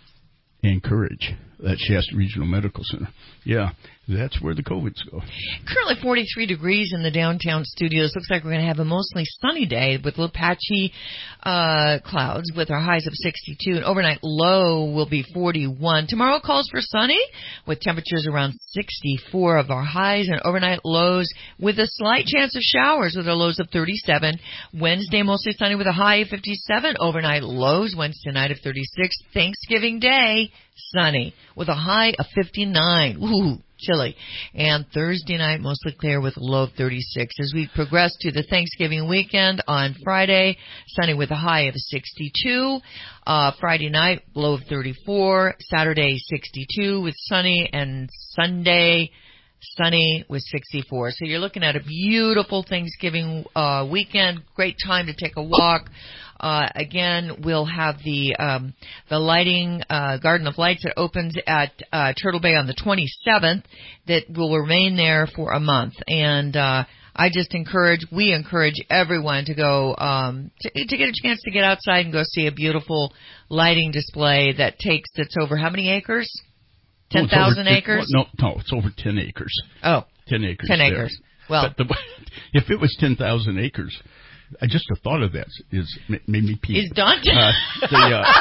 and courage. That's Shasta Regional Medical Center. Yeah, that's where the COVIDs go. Currently forty-three degrees in the downtown studios. Looks like we're going to have a mostly sunny day with little patchy uh, clouds with our highs of sixty-two. An overnight low will be forty-one. Tomorrow calls for sunny with temperatures around sixty-four of our highs and overnight lows with a slight chance of showers with our lows of thirty-seven. Wednesday mostly sunny with a high of fifty-seven. Overnight lows Wednesday night of thirty-six. Thanksgiving Day sunny with a high of fifty-nine. Ooh, chilly. And Thursday night, mostly clear with a low of thirty-six. As we progress to the Thanksgiving weekend on Friday, sunny with a high of sixty-two. Uh, Friday night, low of thirty-four. Saturday, sixty-two with sunny. And Sunday, sunny with sixty-four. So you're looking at a beautiful Thanksgiving uh, weekend. Great time to take a walk. Uh, again, we'll have the um, the lighting uh, Garden of Lights that opens at uh, Turtle Bay on the twenty-seventh. That will remain there for a month, and uh, I just encourage, we encourage everyone to go um, to, to get a chance to get outside and go see a beautiful lighting display that takes that's over how many acres? Ten thousand well, acres? Well, no, no, it's over ten acres. Oh, ten acres. Ten there. acres. Well, but the, if it was ten thousand acres. I just the thought of that is made me pee. Is daunting. Uh, the,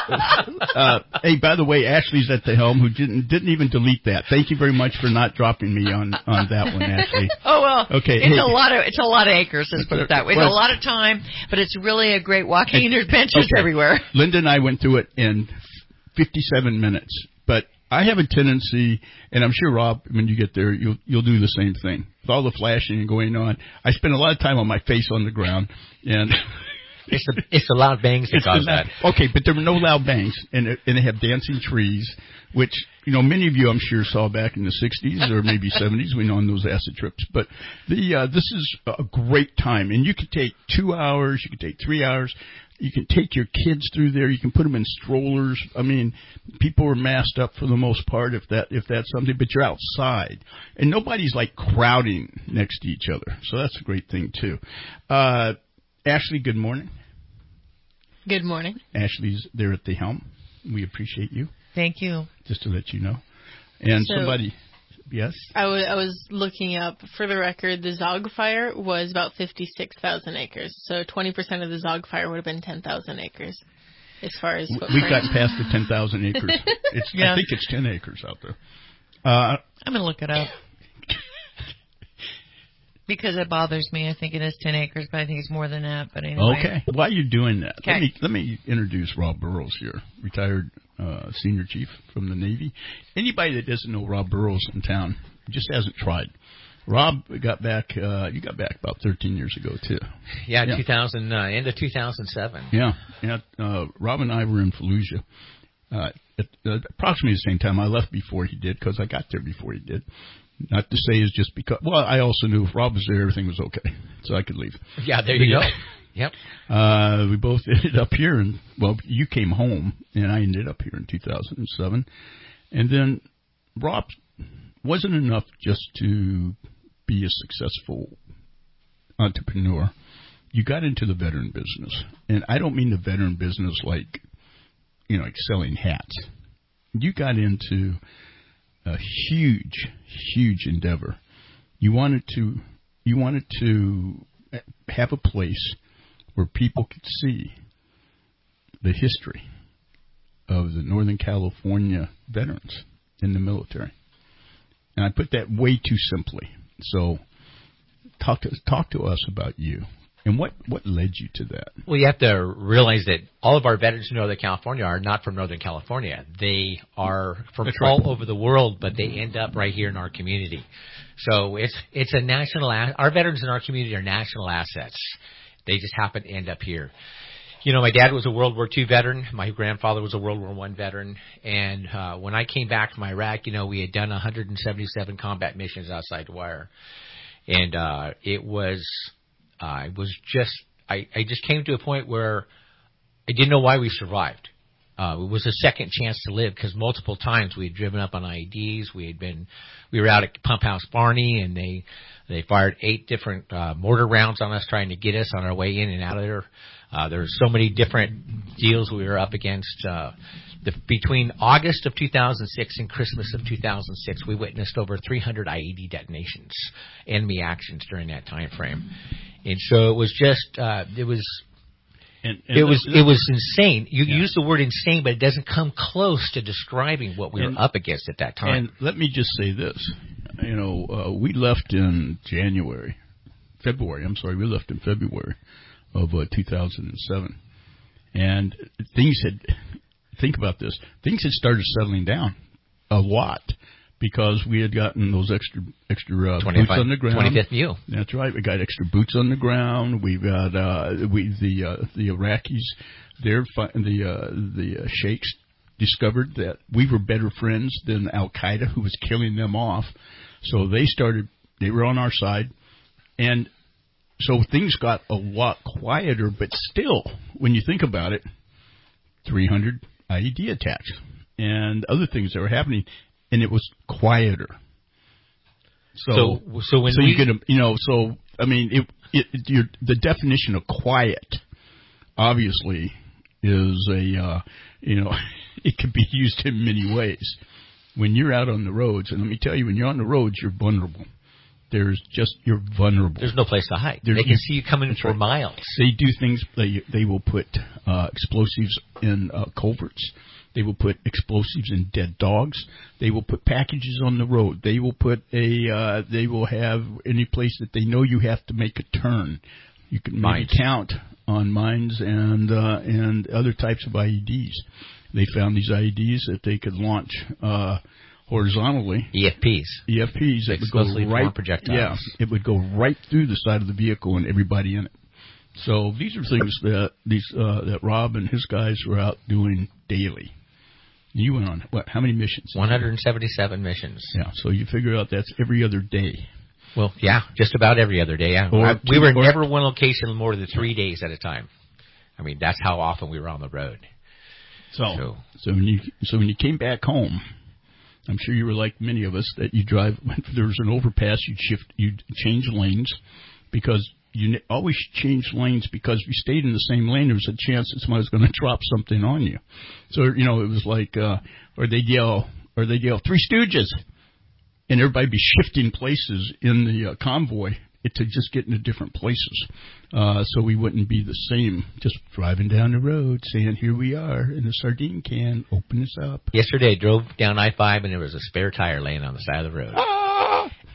uh, uh, hey, by the way, Ashley's at the helm, who didn't didn't even delete that. Thank you very much for not dropping me on, on that one, Ashley. Oh well, okay. It's hey. a lot of it's a lot of acres. Let's put it that way. It's well, a lot of time, but it's really a great walking. And there's benches okay. everywhere. Linda and I went through it in fifty-seven minutes, but I have a tendency, and I'm sure Rob, when you get there, you'll you'll do the same thing. With all the flashing and going on, I spend a lot of time on my face on the ground, and it's the it's the loud bangs that cause that. Okay, but there were no loud bangs, and it, and they have dancing trees, which you know many of you I'm sure saw back in the sixties or maybe seventies. We know on those acid trips, but the uh, this is a great time, and you could take two hours, you could take three hours. You can take your kids through there. You can put them in strollers. I mean, people are masked up for the most part, if that if that's something. But you're outside, and nobody's like crowding next to each other. So that's a great thing too. Uh, Ashley, good morning. Good morning. Ashley's there at the helm. We appreciate you. Thank you. Just to let you know. And so, somebody. Yes? I, w- I was looking up, for the record, the Zog fire was about fifty-six thousand acres. So twenty percent of the Zog fire would have been ten thousand acres as far as footprint. We've gotten past the ten thousand acres. It's, yeah. I think it's ten acres out there. Uh, I'm going to look it up. Because it bothers me. I think it is ten acres, but I think it's more than that. But anyway. Okay. While you're doing that, okay. let me let me introduce Rob Burrows here, retired uh, senior chief from the Navy. Anybody that doesn't know Rob Burrows in town just hasn't tried. Rob got back. Uh, you got back about thirteen years ago too. Yeah, yeah. two thousand uh, end of two thousand seven. Yeah, yeah. Uh, Rob and I were in Fallujah uh, at uh, approximately the same time. I left before he did because I got there before he did. Not to say is just because. Well, I also knew if Rob was there, everything was okay, so I could leave. Yeah, there you go. Yep. Uh, we both ended up here, and well, you came home, and I ended up here in two thousand seven, and then Rob wasn't enough just to be a successful entrepreneur. You got into the veteran business, and I don't mean the veteran business like, you know, like selling hats. You got into a huge, huge endeavor. You wanted to, you wanted to have a place where people could see the history of the Northern California veterans in the military. And I put that way too simply. So talk to talk to us about you. And what, what led you to that? Well, you have to realize that all of our veterans in Northern California are not from Northern California. They are from That's all right. over the world, but they end up right here in our community. So it's it's a national. Our veterans in our community are national assets. They just happen to end up here. You know, my dad was a World War Two veteran. My grandfather was a World War One veteran. And uh, when I came back from Iraq, you know, we had done one hundred seventy-seven combat missions outside the wire, and uh, it was. I uh, was just, I, I just came to a point where I didn't know why we survived. Uh, it was a second chance to live because multiple times we had driven up on I E Ds. We had been, we were out at Pump House Barney, and they, they fired eight different uh, mortar rounds on us trying to get us on our way in and out of there. Uh, there were so many different deals we were up against. Uh, the, between August of two thousand six and Christmas of two thousand six, we witnessed over three hundred I E D detonations, enemy actions during that time frame. And so it was just, uh, it was, and, and it was, the, it was insane. You yeah. use the word insane, but it doesn't come close to describing what we and, were up against at that time. And let me just say this, you know, uh, we left in January, February, I'm sorry, we left in February of uh, two thousand seven. And things had, think about this, things had started settling down a lot. Because we had gotten those extra extra uh, boots on the ground. twenty-fifth View. That's right. We got extra boots on the ground. We got uh, we the uh, the Iraqis, their the uh, the uh, sheikhs discovered that we were better friends than Al Qaeda, who was killing them off. So they started. They were on our side, and so things got a lot quieter. But still, when you think about it, three hundred I E D attacks and other things that were happening. And it was quieter. So, so, so when so we, you get a, you know, so I mean, it, it, it you're, the definition of quiet, obviously, is a, uh, you know, it can be used in many ways. When you're out on the roads, and let me tell you, when you're on the roads, you're vulnerable. There's just you're vulnerable. There's no place to hide. There's, they can see you coming for right. miles. They do things. They they will put uh, explosives in uh, culverts. They will put explosives in dead dogs. They will put packages on the road. They will put a. Uh, they will have any place that they know you have to make a turn. You can maybe count on mines and uh, and other types of I E Ds. They found these I E Ds that they could launch uh, horizontally. E F Ps. E F Ps that would go right. Projectiles. Yeah, it would go right through the side of the vehicle and everybody in it. So these are things that these uh, that Rob and his guys were out doing daily. You went on, what, how many missions? one hundred seventy-seven missions. Yeah, so you figure out that's every other day. Well, yeah, just about every other day. I, Or I, two, we were or, never one location more than three days at a time. I mean, that's how often we were on the road. So, so, so when you so when you came back home, I'm sure you were like many of us that you drive. If there was an overpass, you'd shift, you'd change lanes because you always change lanes because if you stayed in the same lane, there was a chance that somebody was going to drop something on you. So you know it was like, uh, or they'd yell, or they'd yell, Three Stooges, and everybody'd be shifting places in the uh, convoy to just get into different places, uh, so we wouldn't be the same. Just driving down the road, saying, "Here we are in a sardine can. Open this up." Yesterday, I drove down I five, and there was a spare tire laying on the side of the road. Ah!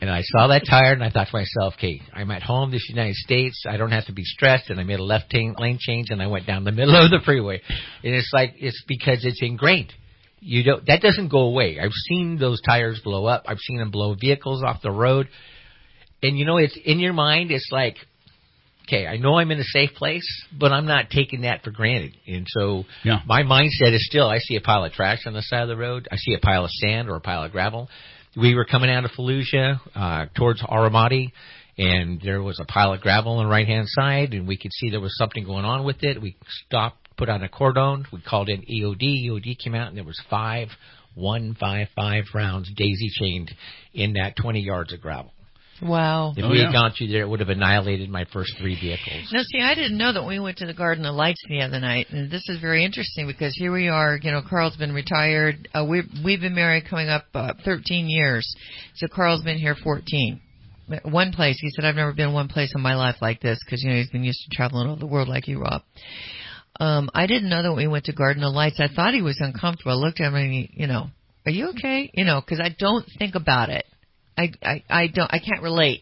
And I saw that tire, and I thought to myself, okay, I'm at home, this United States, I don't have to be stressed, and I made a left t- lane change, and I went down the middle of the freeway. And it's like, it's because it's ingrained. You don't, that doesn't go away. I've seen those tires blow up. I've seen them blow vehicles off the road. And, you know, it's in your mind, it's like, okay, I know I'm in a safe place, but I'm not taking that for granted. And so yeah. my mindset is still, I see a pile of trash on the side of the road. I see a pile of sand or a pile of gravel. We were coming out of Fallujah uh, towards Aramati, and there was a pile of gravel on the right-hand side, and we could see there was something going on with it. We stopped, put on a cordon. We called in E O D. E O D came out, and there was five, one, five, five rounds daisy-chained in that twenty yards of gravel. Wow. If oh, we yeah. had gone through there, it would have annihilated my first three vehicles. Now, see, I didn't know that we went to the Garden of Lights the other night, and this is very interesting because here we are, you know, Carl's been retired. Uh, we've, we've been married coming up uh, thirteen years, so Carl's been here fourteen. One place, he said, I've never been one place in my life like this because, you know, he's been used to traveling all over the world like you, Rob. Um, I didn't know that we went to Garden of Lights. I thought he was uncomfortable. I looked at him and, he, you know, are you okay? You know, because I don't think about it. I, I, I don't, I can't relate.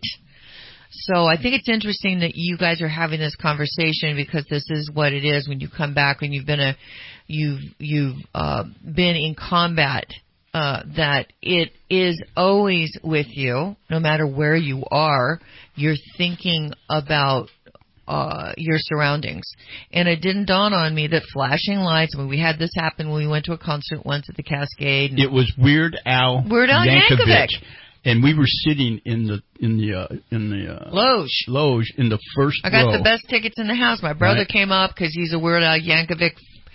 So I think it's interesting that you guys are having this conversation because this is what it is when you come back and you've been a, you've, you've, uh, been in combat, uh, that it is always with you, no matter where you are, you're thinking about, uh, your surroundings. And it didn't dawn on me that flashing lights, when we had this happen when we went to a concert once at the Cascade. It was Weird Al Weird Al Yankovic. Yankovic. And we were sitting in the in the uh, in the uh, loge loge in the first I got row. the best tickets in the house. My brother right. came up because he's a Weird Al Yankovic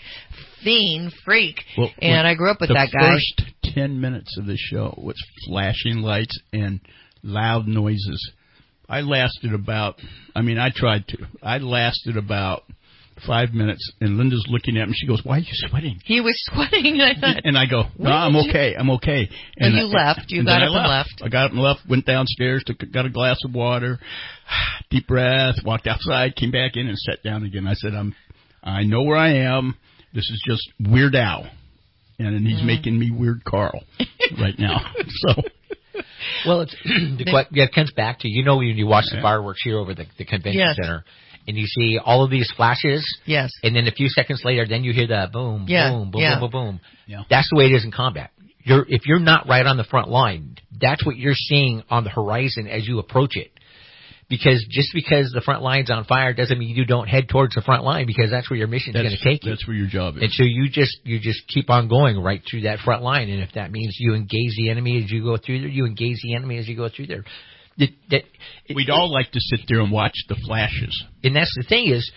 fiend freak, well, and I grew up with that guy. The first ten minutes of the show was flashing lights and loud noises. I lasted about. I mean, I tried to. I lasted about five minutes, and Linda's looking at me. She goes, "Why are you sweating?" He was sweating, and I thought, and I go, "No, I'm okay. I'm okay." And, and you I, left. You and got up up and left. left. I got up and left. Went downstairs, took, got a glass of water, deep breath, walked outside, came back in, and sat down again. I said, "I'm, I know where I am. This is just Weird Al, and he's mm. making me Weird Carl right now." So. Well, it's the, yeah, it comes back to, you know, when you watch the yeah. fireworks here over the, the convention yes. center, and you see all of these flashes, yes, and then a few seconds later, then you hear the boom, yeah. boom, boom, yeah. boom, boom, boom. Yeah. That's the way it is in combat. You're, if you're not right on the front line, that's what you're seeing on the horizon as you approach it. Because just because the front line's on fire doesn't mean you don't head towards the front line, because that's where your mission's going to take you. That's where your job is. And so you just you just keep on going right through that front line. And if that means you engage the enemy as you go through there, you engage the enemy as you go through there. That, that, We'd it, all like to sit there and watch the flashes. And that's the thing is,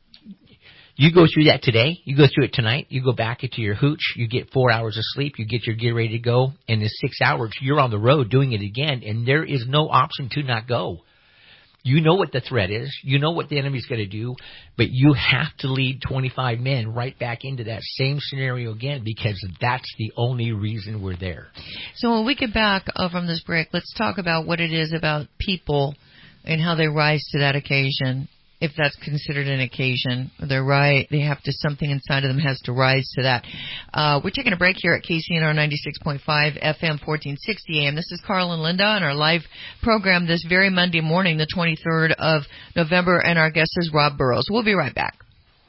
you go through that today, you go through it tonight, you go back into your hooch, you get four hours of sleep, you get your gear ready to go, and in six hours you're on the road doing it again, and there is no option to not go. You know what the threat is. You know what the enemy's going to do. But you have to lead twenty-five men right back into that same scenario again, because that's the only reason we're there. So when we get back uh, from this break, let's talk about what it is about people and how they rise to that occasion. If that's considered an occasion, they're right. They have to, something inside of them has to rise to that. Uh, we're taking a break here at K C N R ninety-six point five F M fourteen sixty A M. This is Carl and Linda on our live program this very Monday morning, the twenty-third of November, and our guest is Rob Burrows. We'll be right back.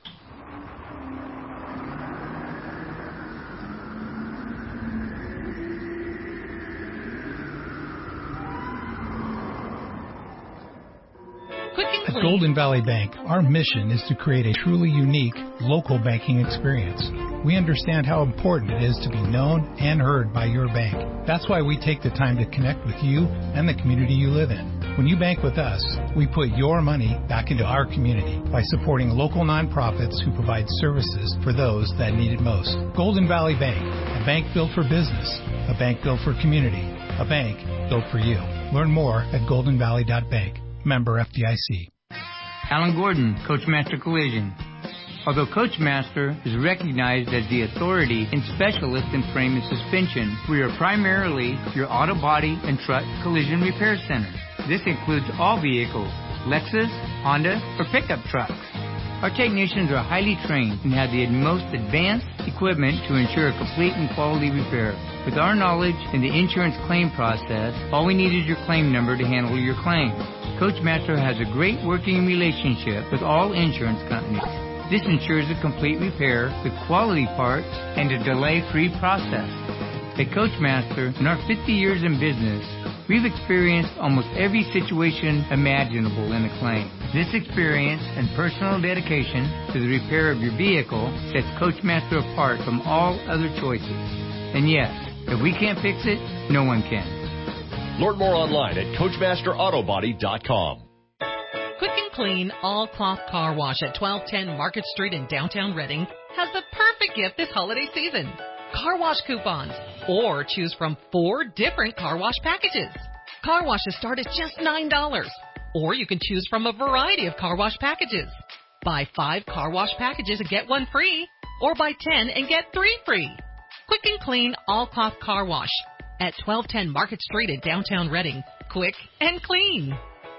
At Golden Valley Bank, our mission is to create a truly unique local banking experience. We understand how important it is to be known and heard by your bank. That's why we take the time to connect with you and the community you live in. When you bank with us, we put your money back into our community by supporting local nonprofits who provide services for those that need it most. Golden Valley Bank, a bank built for business, a bank built for community, a bank built for you. Learn more at golden valley dot bank. Member F D I C. Alan Gordon, Coachmaster Collision. Although Coachmaster is recognized as the authority and specialist in frame and suspension, we are primarily your auto body and truck collision repair center. This includes all vehicles, Lexus, Honda, or pickup trucks. Our technicians are highly trained and have the most advanced equipment to ensure a complete and quality repair. With our knowledge in the insurance claim process, all we need is your claim number to handle your claim. Coachmaster has a great working relationship with all insurance companies. This ensures a complete repair with quality parts and a delay-free process. At Coachmaster, in our fifty years in business, we've experienced almost every situation imaginable in a claim. This experience and personal dedication to the repair of your vehicle sets Coachmaster apart from all other choices. And yes, if we can't fix it, no one can. Learn more online at Coachmaster Auto Body dot com. Quick and Clean All Cloth Car Wash at twelve ten Market Street in downtown Reading has the perfect gift this holiday season. Car wash coupons, or choose from four different car wash packages. Car washes start at just nine dollars, or you can choose from a variety of car wash packages. Buy five car wash packages and get one free, or buy ten and get three free. Quick and Clean All Cloth Car Wash at twelve ten Market Street in downtown Reading. Quick and clean.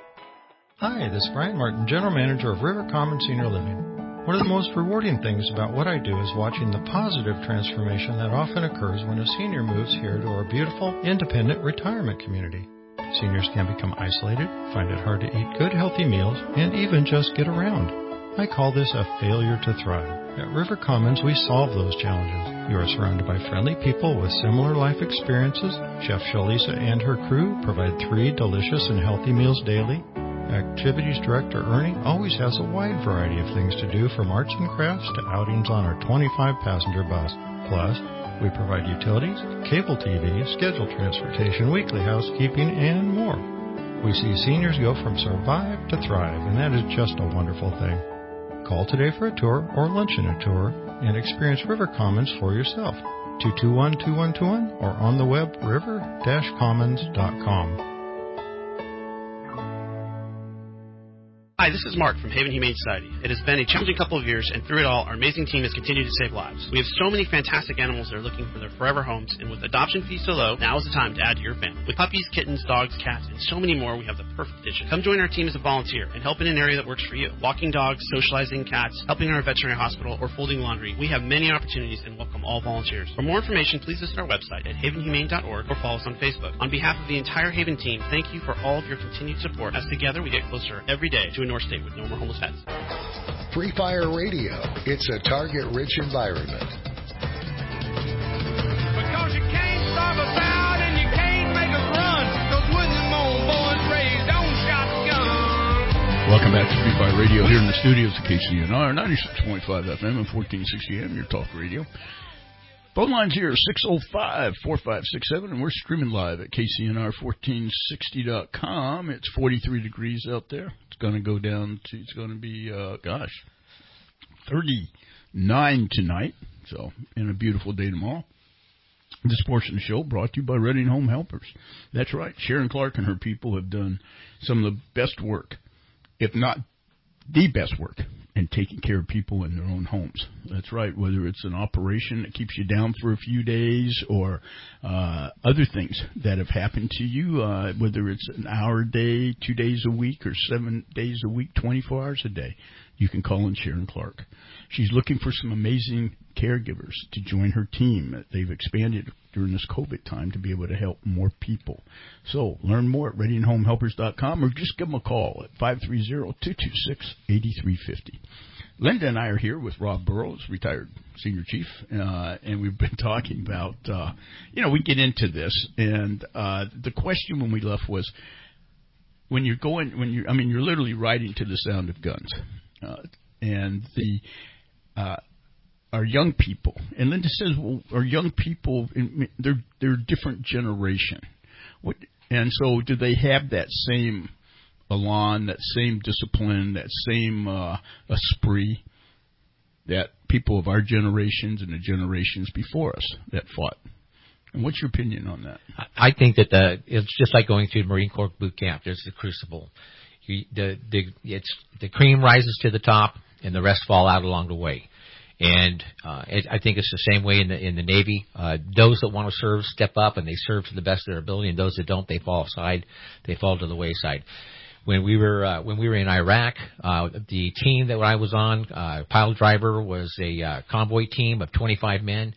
Hi, this is Brian Martin, General Manager of River Common Senior Living. One of the most rewarding things about what I do is watching the positive transformation that often occurs when a senior moves here to our beautiful, independent retirement community. Seniors can become isolated, find it hard to eat good, healthy meals, and even just get around. I call this a failure to thrive. At River Commons, we solve those challenges. You are surrounded by friendly people with similar life experiences. Chef Shalisa and her crew provide three delicious and healthy meals daily. Activities Director Ernie always has a wide variety of things to do, from arts and crafts to outings on our twenty-five passenger bus. Plus, we provide utilities, cable T V, scheduled transportation, weekly housekeeping, and more. We see seniors go from survive to thrive, and that is just a wonderful thing. Call today for a tour or lunch in a tour and experience River Commons for yourself. two two one, two one two one or on the web river dash commons dot com. Hi, this is Mark from Haven Humane Society. It has been a challenging couple of years, and through it all, our amazing team has continued to save lives. We have so many fantastic animals that are looking for their forever homes, and with adoption fees so low, now is the time to add to your family. With puppies, kittens, dogs, cats, and so many more, we have the perfect addition. Come join our team as a volunteer and help in an area that works for you. Walking dogs, socializing cats, helping in our veterinary hospital, or folding laundry. We have many opportunities and welcome all volunteers. For more information, please visit our website at haven humane dot org or follow us on Facebook. On behalf of the entire Haven team, thank you for all of your continued support, as together we get closer every day to a North State with no more homeless pets. Free Fire Radio. It's a target-rich environment. Because you can't starve us out and you can't make us run. Those wooden old boys raised on shotguns. Welcome back to Free Fire Radio here in the studios of K C N R, ninety-six point five F M and fourteen sixty A M, your talk radio. Phone lines here, six oh five, four five six seven, and we're streaming live at K C N R fourteen sixty dot com. It's forty-three degrees out there. It's going to go down to, it's going to be, uh, gosh, thirty-nine tonight, so, and a beautiful day tomorrow. This portion of the show brought to you by Reading Home Helpers. That's right, Sharon Clark and her people have done some of the best work, if not the best work, and taking care of people in their own homes. That's right, whether it's an operation that keeps you down for a few days or uh, other things that have happened to you, uh, whether it's an hour a day, two days a week, or seven days a week, twenty-four hours a day, you can call in Sharon Clark. She's looking for some amazing caregivers to join her team. They've expanded during this COVID time to be able to help more people. So learn more at reading home helpers dot com or just give them a call at five three zero, two two six, eight three five zero. Linda and I are here with Rob Burrows, retired senior chief, uh, and we've been talking about, uh, you know, we get into this, and uh, the question when we left was, when you're going, when you, I mean, you're literally riding to the sound of guns, uh, and the, uh, our young people, and Linda says, well, our young people, they're they're a different generation. What, and so do they have that same elan, that same discipline, that same uh, esprit that people of our generations and the generations before us that fought? And what's your opinion on that? I think that the it's just like going through Marine Corps boot camp. There's the crucible. You, the the it's the cream rises to the top, and the rest fall out along the way. And uh, it, I think it's the same way in the in the Navy. Uh, those that want to serve step up, and they serve to the best of their ability. And those that don't, they fall aside. They fall to the wayside. When we were uh, when we were in Iraq, uh, the team that I was on, uh, pilot driver, was a uh, convoy team of twenty-five men.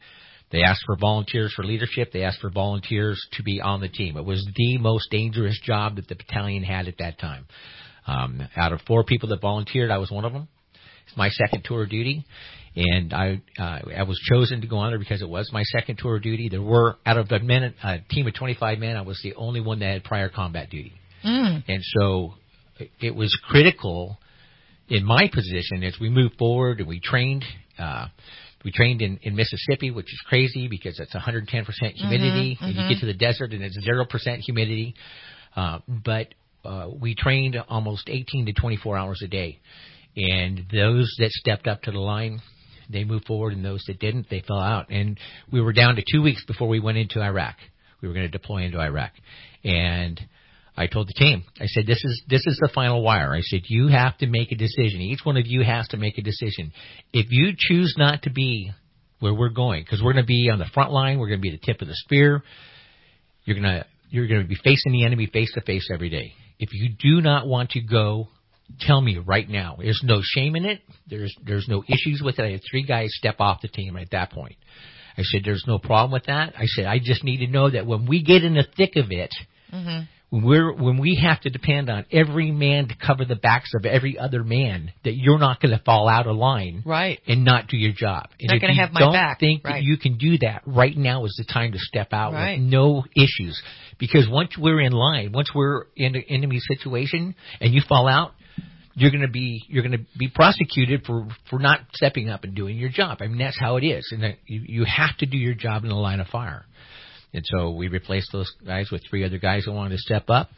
They asked for volunteers for leadership. They asked for volunteers to be on the team. It was the most dangerous job that the battalion had at that time. Um, out of four people that volunteered, I was one of them. It's my second tour of duty. And I uh, I was chosen to go on there because it was my second tour of duty. There were, out of a, men, a team of twenty-five men, I was the only one that had prior combat duty. Mm. And so it was critical in my position as we moved forward and we trained. Uh, we trained in, in Mississippi, which is crazy because it's one hundred ten percent humidity. Mm-hmm, and mm-hmm. you get to the desert and it's zero percent humidity. Uh, but uh, we trained almost eighteen to twenty-four hours a day. And those that stepped up to the line, they moved forward, and those that didn't, they fell out. And we were down to two weeks before we went into Iraq. We were going to deploy into Iraq. And I told the team, I said, this is this is the final wire. I said, you have to make a decision. Each one of you has to make a decision. If you choose not to be where we're going, because we're going to be on the front line, we're going to be the tip of the spear, you're going to you're going to be facing the enemy face to face every day. If you do not want to go, tell me right now. There's no shame in it. There's there's no issues with it. I had three guys step off the team at that point. I said, there's no problem with that. I said, I just need to know that when we get in the thick of it, mm-hmm. when we're when we have to depend on every man to cover the backs of every other man, that you're not going to fall out of line, right, and not do your job. And not if going to you have my don't back. think right. that you can do that, right now is the time to step out right. with no issues. Because once we're in line, once we're in an enemy situation, and you fall out, you're going to be you're going to be prosecuted for, for not stepping up and doing your job. I mean, that's how it is, and that you, you have to do your job in the line of fire. And so we replaced those guys with three other guys who wanted to step up.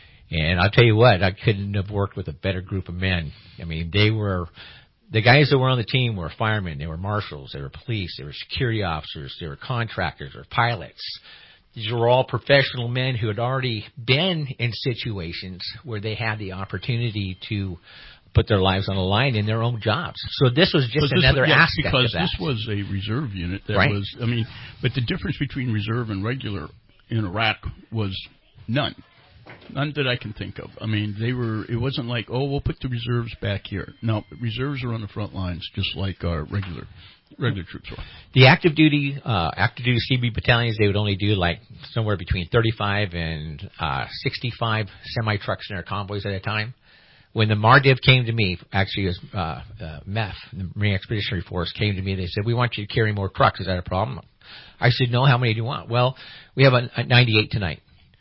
And I'll tell you what, I couldn't have worked with a better group of men. I mean, they were the guys that were on the team were firemen, they were marshals, they were police, they were security officers, they were contractors, or pilots. These were all professional men who had already been in situations where they had the opportunity to put their lives on the line in their own jobs. So this was just this, another yeah, aspect because of that. This was a reserve unit that right. was, I mean, but the difference between reserve and regular in Iraq was none. None that I can think of. I mean, they were, it wasn't like, oh, we'll put the reserves back here. No, reserves are on the front lines just like our regular regular troops were. The active duty, uh, active duty C B battalions, they would only do like somewhere between thirty-five and uh, sixty-five semi-trucks in their convoys at a time. When the MARDIV came to me, actually it was uh, uh, M E F, the Marine Expeditionary Force, came to me, they said, we want you to carry more trucks. Is that a problem? I said, no, how many do you want? Well, we have a, a ninety-eight tonight.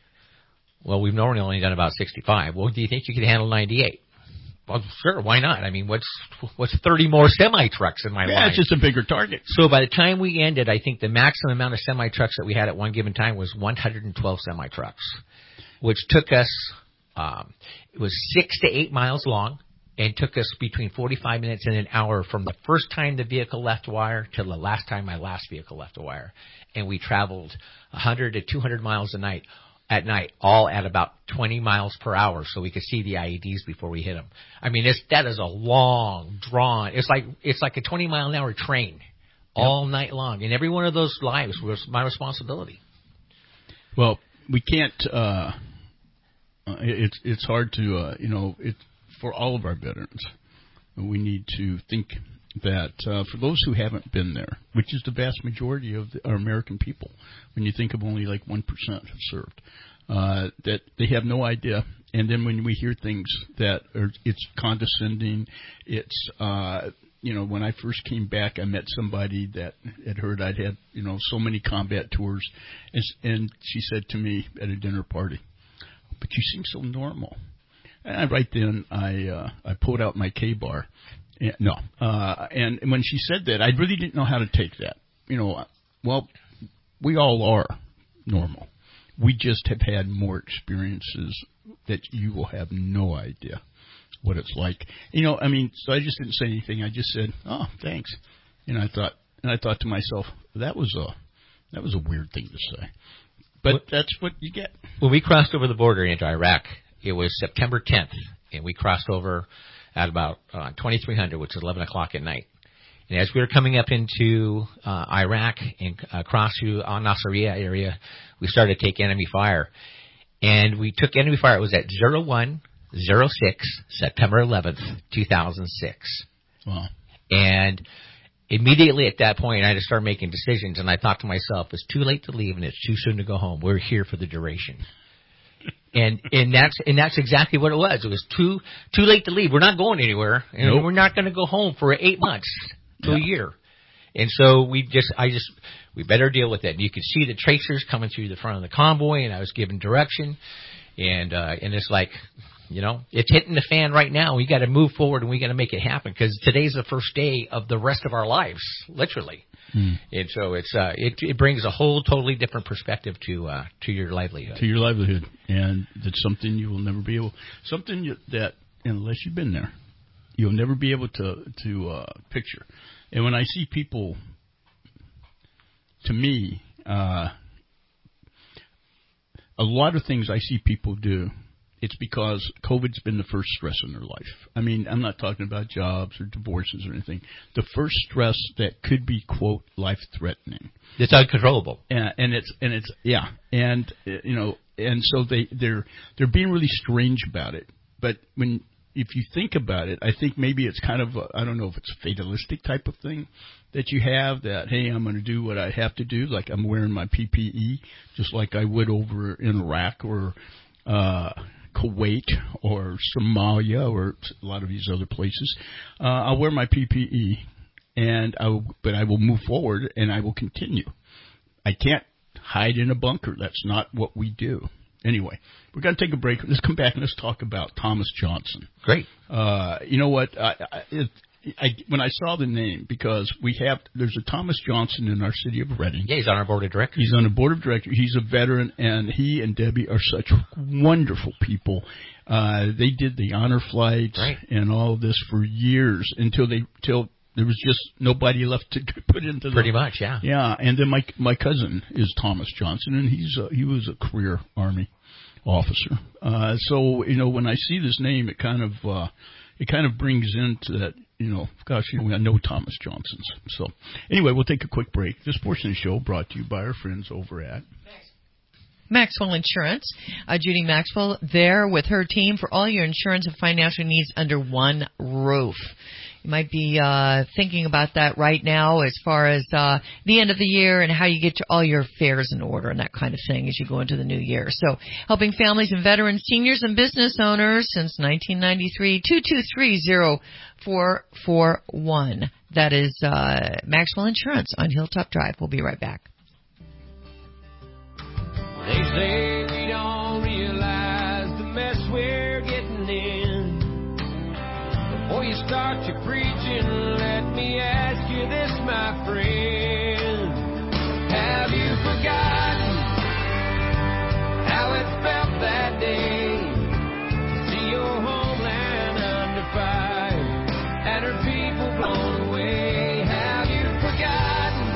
Well, we've normally only done about sixty-five. Well, do you think you could handle ninety-eight? Well, sure, why not? I mean, what's what's thirty more semi-trucks in my yeah, line? It's just a bigger target. So by the time we ended, I think the maximum amount of semi-trucks that we had at one given time was one hundred twelve semi-trucks, which took us, um, it was six to eight miles long and took us between forty-five minutes and an hour from the first time the vehicle left wire till the last time my last vehicle left the wire. And we traveled one hundred to two hundred miles a night. At night, all at about twenty miles per hour, so we could see the I E Ds before we hit them. I mean, it's, that is a long, drawn. It's like it's like a twenty mile an hour train, yep. all night long, and every one of those lives was my responsibility. Well, we can't. Uh, uh, it's it's hard to uh, you know it for all of our veterans. We need to think that uh, for those who haven't been there, which is the vast majority of the, our American people, when you think of only like one percent have served, uh, that they have no idea. And then when we hear things that are, it's condescending, it's, uh, you know, when I first came back, I met somebody that had heard I'd had, you know, so many combat tours, and, and she said to me at a dinner party, but you seem so normal. And I, right then, I, uh, I pulled out my K-bar. Yeah, no, uh, and when she said that, I really didn't know how to take that. You know, well, we all are normal. We just have had more experiences that you will have no idea what it's like. You know, I mean, so I just didn't say anything. I just said, "Oh, thanks," and I thought, and I thought to myself, that was a that was a weird thing to say, but well, that's what you get. When we crossed over the border into Iraq, it was September tenth, and we crossed over at about uh, twenty-three hundred, which is eleven o'clock at night. And as we were coming up into uh, Iraq and across through Al Nasiriyah area, we started to take enemy fire. And we took enemy fire. It was at zero one zero six, September eleventh, two thousand six. Wow. And immediately at that point, I had to start making decisions, and I thought to myself, it's too late to leave and it's too soon to go home. We're here for the duration. And and that's and that's exactly what it was. It was too too late to leave. We're not going anywhere, and nope. we're not going to go home for eight months to yeah. a year. And so we just, I just, we better deal with it. And you could see the tracers coming through the front of the convoy, and I was giving direction, and uh, and it's like, you know, it's hitting the fan right now. We got to move forward, and we got to make it happen, because today's the first day of the rest of our lives, literally. Mm. And so it's uh, it it brings a whole totally different perspective to uh, to your livelihood. To your livelihood, and it's something you will never be able, something you, that unless you've been there, you'll never be able to to uh, picture. And when I see people, to me, uh, a lot of things I see people do, it's because COVID's been the first stress in their life. I mean, I'm not talking about jobs or divorces or anything. The first stress that could be, quote, life-threatening. It's uncontrollable. And, and it's and it's yeah, and you know, and so they they're they're being really strange about it. But when if you think about it, I think maybe it's kind of a, I don't know if it's a fatalistic type of thing that you have, that hey, I'm going to do what I have to do, like I'm wearing my P P E just like I would over in Iraq or uh Kuwait or Somalia or a lot of these other places. Uh, I'll wear my P P E, and I will, but I will move forward and I will continue. I can't hide in a bunker. That's not what we do. Anyway, we're going to take a break. Let's come back and let's talk about Thomas Johnson. Great. Uh, you know what? I, I, it, I, when I saw the name, because we have, there's a Thomas Johnson in our city of Reading. Yeah, he's on our board of directors. He's on the board of directors. He's a veteran, and he and Debbie are such wonderful people. Uh, they did the honor flights right. and all of this for years until they, till there was just nobody left to put into the. Pretty much, yeah. Yeah, and then my my cousin is Thomas Johnson, and he's a, he was a career Army officer. Uh, so you know, when I see this name, it kind of uh, it kind of brings into that. You know, gosh, you know, I know Thomas Johnson's. So, anyway, we'll take a quick break. This portion of the show brought to you by our friends over at Maxwell Insurance. Uh, Judy Maxwell there with her team for all your insurance and financial needs under one roof. You might be uh, thinking about that right now as far as uh, the end of the year and how you get to all your affairs in order and that kind of thing as you go into the new year. So helping families and veterans, seniors, and business owners since nineteen ninety-three. two two three, zero four four one. That is uh, Maxwell Insurance on Hilltop Drive. We'll be right back. They say we don't realize the mess we're getting in. Before you start your preaching, let me ask you this, my friend. Have you forgotten how it felt that day to see your homeland under fire and her people blown away? Have you forgotten?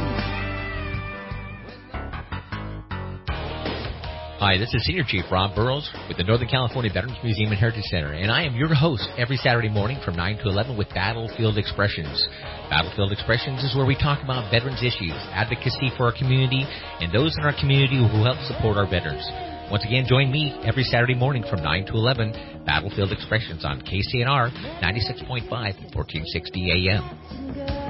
Hi, this is Senior Chief Rob Burrows with the Northern California Veterans Museum and Heritage Center, and I am your host every Saturday morning from nine to eleven with Battlefield Expressions. Battlefield Expressions is where we talk about veterans issues, advocacy for our community, and those in our community who help support our veterans. Once again, join me every Saturday morning from nine to eleven, Battlefield Expressions on K C N R ninety-six point five, fourteen sixty A M.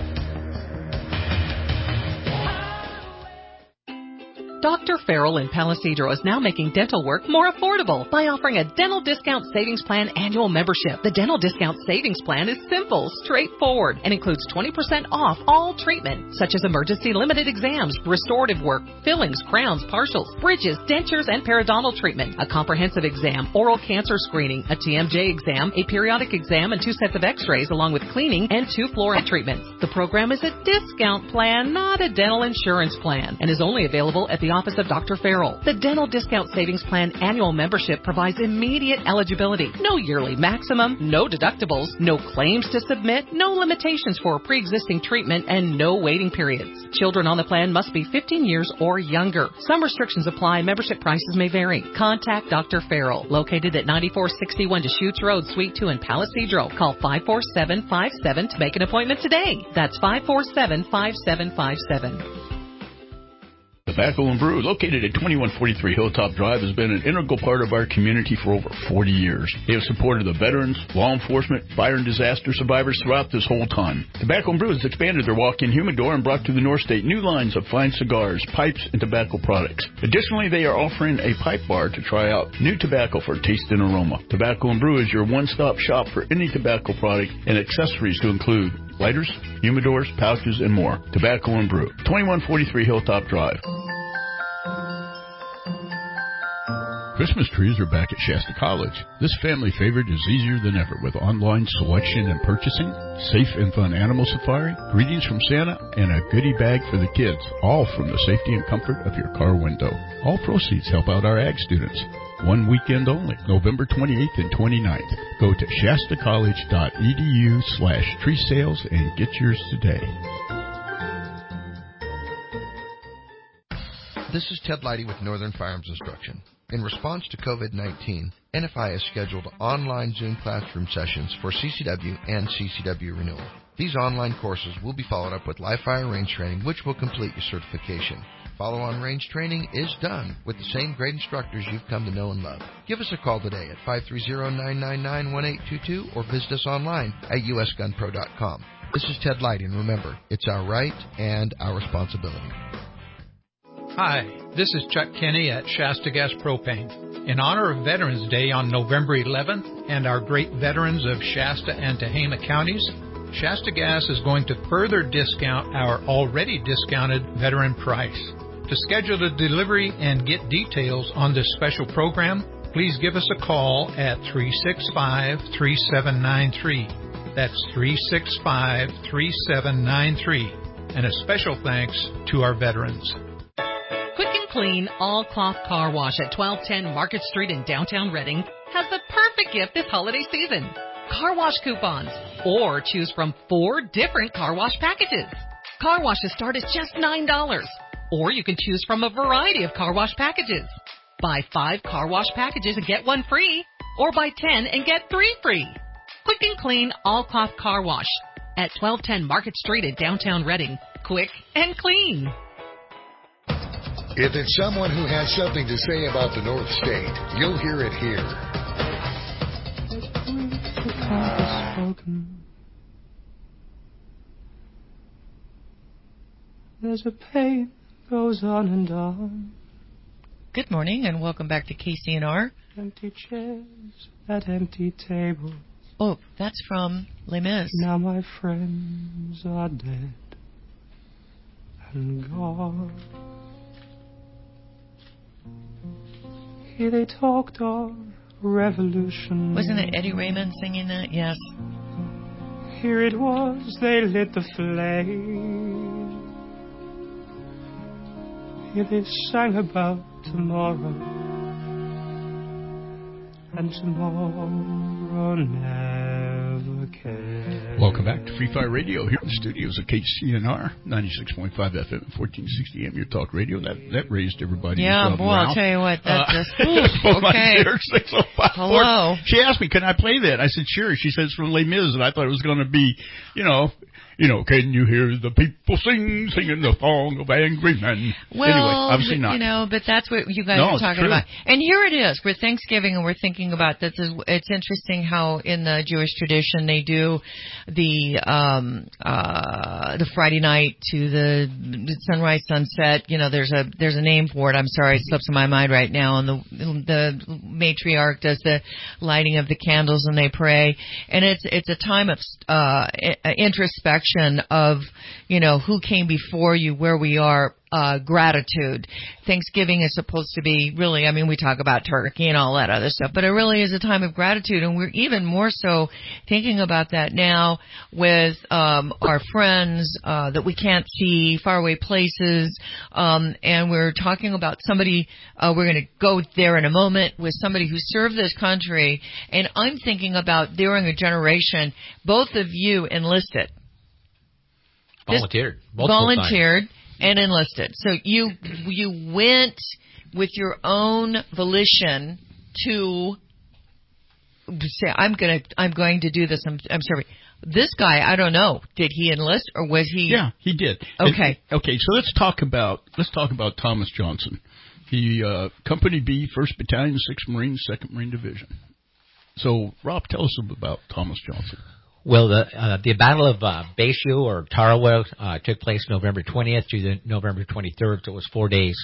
Doctor Farrell in Palo Cedro is now making dental work more affordable by offering a Dental Discount Savings Plan annual membership. The Dental Discount Savings Plan is simple, straightforward, and includes twenty percent off all treatment, such as emergency limited exams, restorative work, fillings, crowns, partials, bridges, dentures, and periodontal treatment, a comprehensive exam, oral cancer screening, a T M J exam, a periodic exam, and two sets of x-rays, along with cleaning and two fluoride treatments. The program is a discount plan, not a dental insurance plan, and is only available at the office of Doctor Farrell. The Dental Discount Savings Plan annual membership provides immediate eligibility, no yearly maximum, no deductibles, no claims to submit, no limitations for pre-existing treatment, and no waiting periods. Children on the plan must be fifteen years or younger. Some restrictions apply. Membership prices may vary. Contact Doctor Farrell, located at ninety-four sixty-one Deschutes Road, Suite two in Palo Cedro. Call five four seven five seven to make an appointment today. That's five four seven five seven five seven. Tobacco and Brew, located at twenty-one forty-three Hilltop Drive, has been an integral part of our community for over forty years. They have supported the veterans, law enforcement, fire and disaster survivors throughout this whole time. Tobacco and Brew has expanded their walk-in humidor and brought to the North State new lines of fine cigars, pipes, and tobacco products. Additionally, they are offering a pipe bar to try out new tobacco for taste and aroma. Tobacco and Brew is your one-stop shop for any tobacco product and accessories to include lighters, humidors, pouches, and more. Tobacco and Brew, twenty-one forty-three Hilltop Drive. Christmas trees are back at Shasta College. This family favorite is easier than ever with online selection and purchasing, safe and fun animal safari, greetings from Santa, and a goodie bag for the kids, all from the safety and comfort of your car window. All proceeds help out our ag students. One weekend only, November twenty-eighth and twenty-ninth. Go to shastacollege.edu slash tree sales and get yours today. This is Ted Leidy with Northern Firearms Instruction. In response to COVID nineteen, N F I has scheduled online Zoom classroom sessions for C C W and C C W renewal. These online courses will be followed up with live fire range training, which will complete your certification. Follow-on range training is done with the same great instructors you've come to know and love. Give us a call today at five three zero, nine nine nine, one eight two two or visit us online at u s gun pro dot com. This is Ted Leidy, and remember, it's our right and our responsibility. Hi, this is Chuck Kinney at Shasta Gas Propane. In honor of Veterans Day on November eleventh and our great veterans of Shasta and Tehama counties, Shasta Gas is going to further discount our already discounted veteran price. To schedule the delivery and get details on this special program, please give us a call at three six five, three seven nine three. That's three six five, three seven nine three. And a special thanks to our veterans. Quick and Clean All-Cloth Car Wash at twelve ten Market Street in downtown Reading has the perfect gift this holiday season. Car wash coupons, or choose from four different car wash packages. Car washes start at just nine dollars, or you can choose from a variety of car wash packages. Buy five car wash packages and get one free, or buy ten and get three free. Quick and Clean All-Cloth Car Wash at twelve ten Market Street in downtown Reading. Quick and clean. If it's someone who has something to say about the North State, you'll hear it here. There's a pain goes on and on. Good morning and welcome back to K C N R. Empty chairs at empty tables. Oh, that's from Les Mis. Now my friends are dead and gone. Here they talked of revolution. Wasn't it Eddie Raymond singing that? Yes. Here it was, they lit the flame. Here they sang about tomorrow, and tomorrow never came. Welcome back to Free Fire Radio here in the studios of K C N R, ninety-six point five F M, fourteen sixty A M, your talk radio. That that raised everybody. Yeah, boy, I'll tell you what, that uh, just, ooh, okay. Hello. She asked me, can I play that? I said, sure. She said it's from Les Mis, and I thought it was going to be, you know, you know, can you hear the people sing, singing the song of angry men? Well, anyway, obviously not. You know, but that's what you guys no, are talking about. And here it is. We're Thanksgiving, and we're thinking about this. It's interesting how in the Jewish tradition they do the um uh the Friday night to the sunrise, sunset. You know, there's a there's a name for it. I'm sorry, it slips in my mind right now. And the the matriarch does the lighting of the candles, and they pray. And it's it's a time of uh introspection of, you know, who came before you, where we are, uh, gratitude. Thanksgiving is supposed to be really, I mean, we talk about turkey and all that other stuff, but it really is a time of gratitude. And we're even more so thinking about that now with, um, our friends, uh, that we can't see, faraway places. Um, and we're talking about somebody, uh, we're going to go there in a moment with somebody who served this country. And I'm thinking about during a generation, both of you enlisted. Volunteered. Volunteered times. And enlisted. So you you went with your own volition to say, I'm gonna I'm going to do this. I'm I'm sorry. This guy, I don't know. Did he enlist or was he? Yeah, he did. Okay. And, okay, so let's talk about let's talk about Thomas Johnson. He uh, Company B, First Battalion, Sixth Marines, Second Marine Division. So, Rob, tell us about Thomas Johnson. Well, the uh, the Battle of uh, Baisio or Tarawa uh, took place November twentieth through the November twenty-third, so it was four days.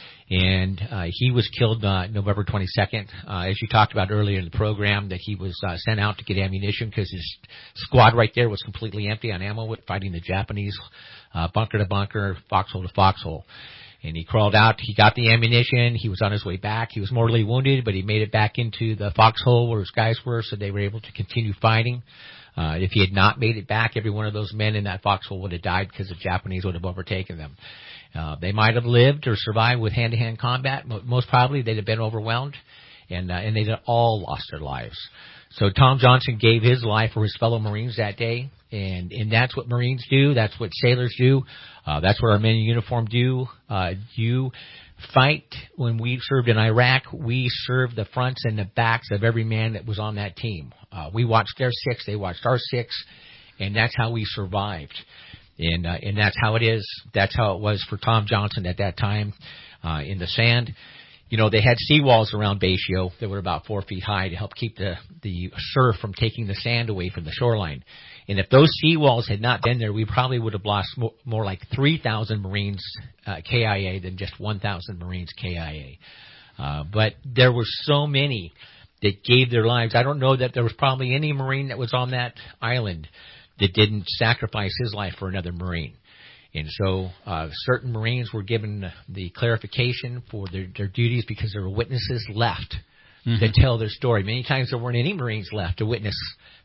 And uh, he was killed uh, November twenty-second, uh, as you talked about earlier in the program, that he was uh, sent out to get ammunition because his squad right there was completely empty on ammo, fighting the Japanese uh, bunker to bunker, foxhole to foxhole. And he crawled out. He got the ammunition. He was on his way back. He was mortally wounded, but he made it back into the foxhole where his guys were, so they were able to continue fighting. Uh, if he had not made it back, every one of those men in that foxhole would have died because the Japanese would have overtaken them. Uh, they might have lived or survived with hand-to-hand combat. Most probably they'd have been overwhelmed, and uh, and they'd have all lost their lives. So Tom Johnson gave his life for his fellow Marines that day, and, and that's what Marines do. That's what sailors do. Uh, that's what our men in uniform do. Uh, you fight. When we served in Iraq, we served the fronts and the backs of every man that was on that team. Uh, we watched their six, they watched our six, and that's how we survived. And, uh, and that's how it is. That's how it was for Tom Johnson at that time, uh, in the sand. You know, they had seawalls around Baisio that were about four feet high to help keep the, the surf from taking the sand away from the shoreline. And if those seawalls had not been there, we probably would have lost more, more like three thousand Marines, uh, K I A than just one thousand Marines K I A. Uh, but there were so many that gave their lives. I don't know that there was probably any Marine that was on that island that didn't sacrifice his life for another Marine. And so uh, certain Marines were given the clarification for their, their duties because there were witnesses left mm-hmm. to tell their story. Many times there weren't any Marines left to witness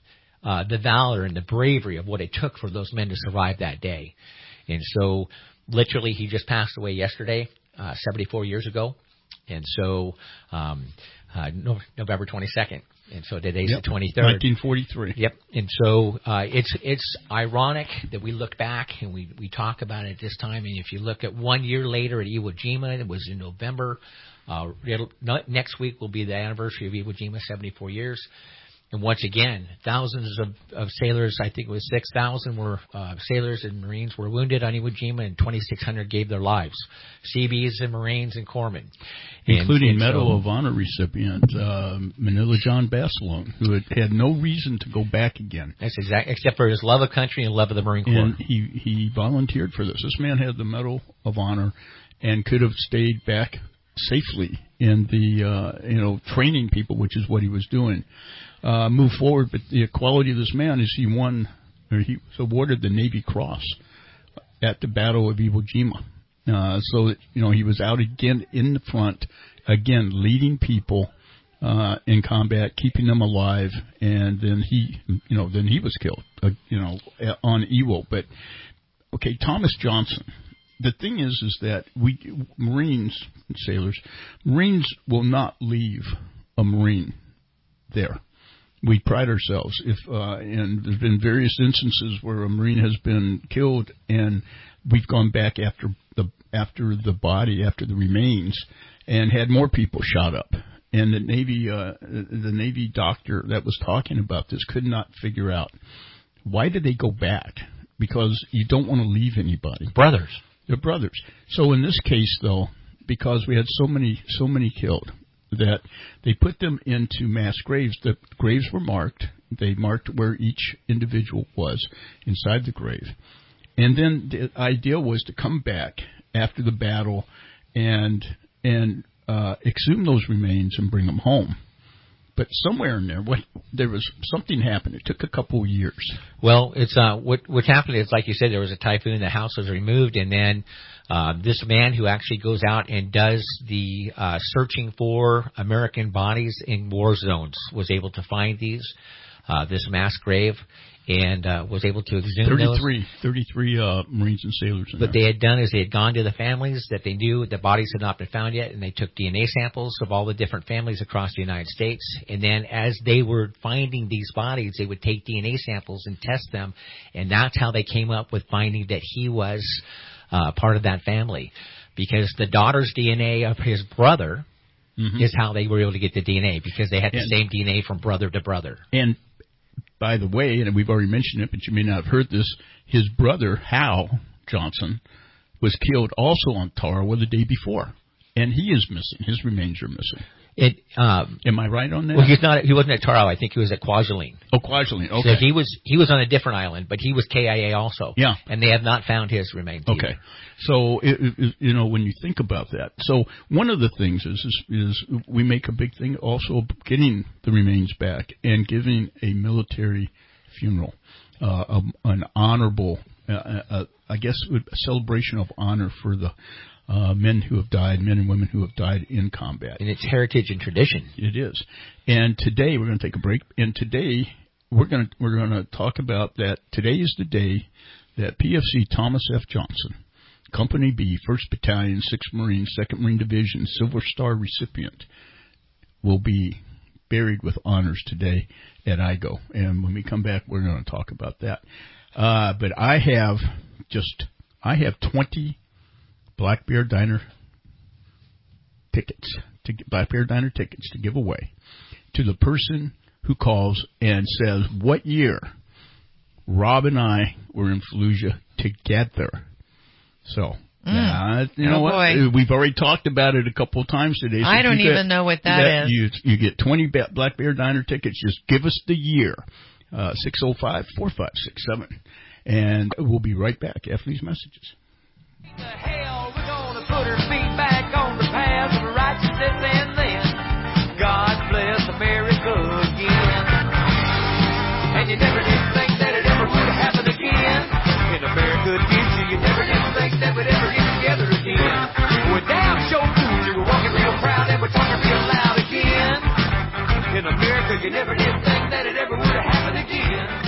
uh, the valor and the bravery of what it took for those men to survive that day. And so literally he just passed away yesterday, uh, seventy-four years ago. And so um, uh, no, November twenty-second. And so today's yep. the twenty-third. nineteen forty-three. Yep. And so uh, it's it's ironic that we look back and we, we talk about it at this time. And if you look at one year later at Iwo Jima, it was in November. Uh, it'll, next week will be the anniversary of Iwo Jima, seventy-four years. And once again, thousands of, of sailors, I think it was six thousand were uh, sailors and Marines were wounded on Iwo Jima, and twenty-six hundred gave their lives. Seabees and Marines and corpsmen. Including and, and Medal so, of Honor recipient uh, Manila John Basilone, who had, had no reason to go back again. That's exactly, except for his love of country and love of the Marine Corps. And he, he volunteered for this. This man had the Medal of Honor and could have stayed back safely in the, uh, you know, training people, which is what he was doing. Uh, move forward, but the quality of this man is he won, or he was awarded the Navy Cross at the Battle of Iwo Jima. Uh, so that, you know, he was out again in the front, again leading people uh, in combat, keeping them alive, and then he, you know, then he was killed, uh, you know, on Iwo. But okay, Thomas Johnson. The thing is, is that we Marines, sailors, Marines will not leave a Marine there. We pride ourselves. If uh, and there's been various instances where a Marine has been killed, and we've gone back after the after the body, after the remains, and had more people shot up. And the Navy, uh, the Navy doctor that was talking about this could not figure out why did they go back, because you don't want to leave anybody. Brothers, they're brothers. So in this case, though, because we had so many so many killed, that they put them into mass graves. The graves were marked. They marked where each individual was inside the grave. And then the idea was to come back after the battle and and uh, exhume those remains and bring them home. But somewhere in there, what there was something happened. It took a couple of years. Well, it's uh, what what happened is, like you said, there was a typhoon. The house was removed, and then uh, this man who actually goes out and does the uh, searching for American bodies in war zones was able to find these uh, this mass grave. And uh, was able to exhume thirty-three, those. thirty-three uh, Marines and sailors in What there. they had done is they had gone to the families that they knew the bodies had not been found yet, and they took D N A samples of all the different families across the United States. And then as they were finding these bodies, they would take D N A samples and test them, and that's how they came up with finding that he was uh, part of that family. Because the daughter's D N A of his brother mm-hmm. is how they were able to get the D N A, because they had the and, same D N A from brother to brother. And by the way, and we've already mentioned it, but you may not have heard this, his brother, Hal Johnson, was killed also on Tarawa the day before. And he is missing. His remains are missing. It, um, Am I right on that? Well, he's not. He wasn't at Tarawa. I think he was at Kwajalein. Oh, Kwajalein. Okay. So he was he was on a different island, but he was K I A also. Yeah. And they have not found his remains. Okay. Either. So it, it, you know, when you think about that, so one of the things is, is is we make a big thing also of getting the remains back and giving a military funeral, uh, a, an honorable, uh, uh, I guess, a celebration of honor for the. Uh, men who have died, men and women who have died in combat. And it's heritage and tradition. It is. And today, we're going to take a break, and today we're going to, we're going to talk about that. Today is the day that P F C Thomas F. Johnson, Company B, first Battalion, sixth Marines, second Marine Division, Silver Star recipient, will be buried with honors today at I G O. And when we come back, we're going to talk about that. Uh, but I have just, I have twenty Black Bear Diner tickets, to Black Bear Diner tickets to give away to the person who calls and says what year Rob and I were in Fallujah together. So, mm. uh, you oh know boy. what? We've already talked about it a couple of times today. So I don't even get, know what that, that is. You, you get twenty Black Bear Diner tickets. Just give us the year, uh, six oh five, four five six seven. And we'll be right back after these messages. The hell, we're gonna put her feet back on the path of righteousness, and then God bless America again. And you never did think that it ever would happen again. In America, did you? You never did think that we'd ever get together again. We're damn sure fools. We're walking real proud and we're talking real loud again. In America, you never did think that it ever would happen again.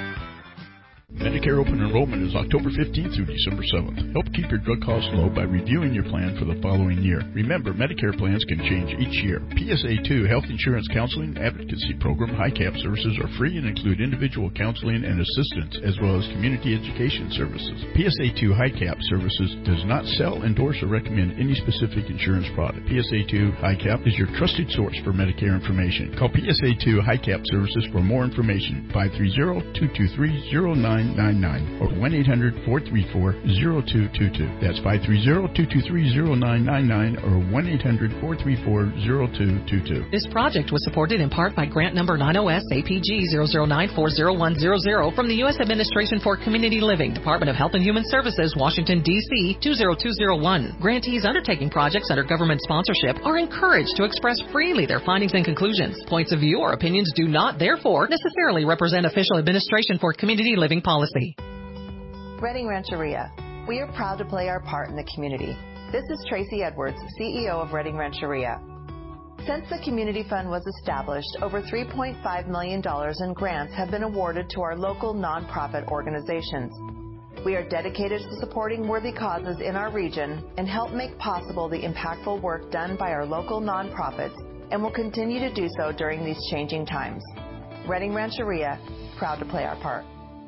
Medicare open enrollment is October fifteenth through December seventh. Help keep your drug costs low by reviewing your plan for the following year. Remember, Medicare plans can change each year. P S A two Health Insurance Counseling Advocacy Program H I C A P services are free and include individual counseling and assistance as well as community education services. P S A two H I C A P services does not sell, endorse, or recommend any specific insurance product. P S A two H I C A P is your trusted source for Medicare information. Call P S A two H I C A P services for more information. five three zero, two two three, zero nine nine nine or one eight hundred, four three four, zero two two two. That's five three zero, two two three, zero nine nine nine or one eight hundred, four three four, zero two two two. This project was supported in part by grant number nine O S A P G zero zero nine four zero one zero zero from the U S Administration for Community Living, Department of Health and Human Services, Washington, D C two zero two zero one. Grantees undertaking projects under government sponsorship are encouraged to express freely their findings and conclusions. Points of view or opinions do not, therefore, necessarily represent official Administration for Community Living policy. Redding Rancheria. We are proud to play our part in the community. This is Tracy Edwards, C E O of Redding Rancheria. Since the Community Fund was established, over three point five million dollars in grants have been awarded to our local nonprofit organizations. We are dedicated to supporting worthy causes in our region and help make possible the impactful work done by our local nonprofits, and will continue to do so during these changing times. Redding Rancheria, proud to play our part.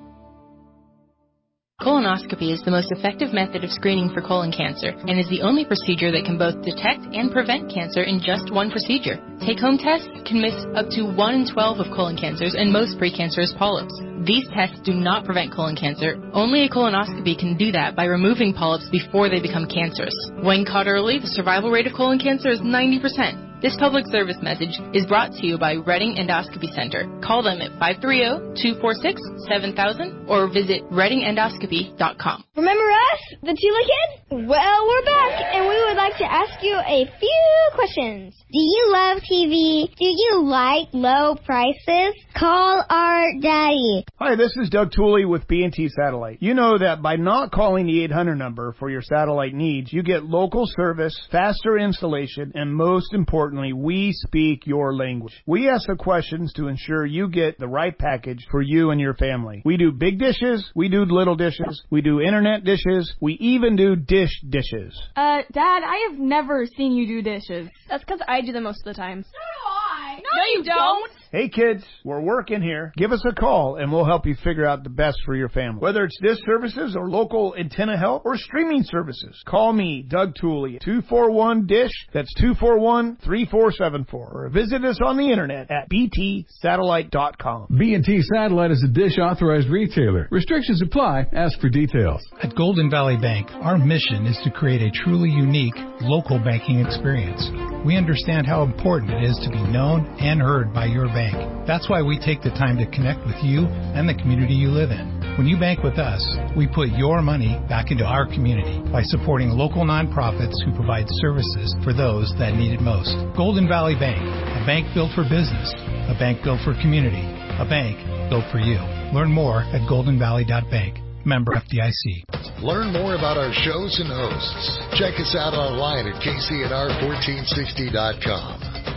Colonoscopy is the most effective method of screening for colon cancer and is the only procedure that can both detect and prevent cancer in just one procedure. Take-home tests can miss up to one in twelve of colon cancers and most precancerous polyps. These tests do not prevent colon cancer. Only a colonoscopy can do that by removing polyps before they become cancerous. When caught early, the survival rate of colon cancer is ninety percent. This public service message is brought to you by Redding Endoscopy Center. Call them at five three zero, two four six, seven thousand or visit redding endoscopy dot com. Remember us, the Tula Kids? Well, we're back, and we would like to ask you a few questions. Do you love T V? Do you like low prices? Call our daddy. Hi, this is Doug Tooley with B and T Satellite. You know that by not calling the eight hundred number for your satellite needs, you get local service, faster installation, and most importantly, we speak your language. We ask the questions to ensure you get the right package for you and your family. We do big dishes, we do little dishes, we do internet dishes, we even do dish dishes. Uh, Dad, I have never seen you do dishes. That's because I do them most of the time. So do I. No, no you don't. don't. Hey kids, we're working here. Give us a call and we'll help you figure out the best for your family. Whether it's dish services or local antenna help or streaming services, call me, Doug Tooley, two four one dish. That's two four one, three four seven four. Or visit us on the internet at b t satellite dot com. B and T Satellite is a Dish authorized retailer. Restrictions apply. Ask for details. At Golden Valley Bank, our mission is to create a truly unique local banking experience. We understand how important it is to be known and heard by your bank. That's why we take the time to connect with you and the community you live in. When you bank with us, we put your money back into our community by supporting local nonprofits who provide services for those that need it most. Golden Valley Bank, a bank built for business, a bank built for community, a bank built for you. Learn more at golden valley dot bank. Member F D I C. Learn more about our shows and hosts. Check us out online at K C N R fourteen sixty dot com.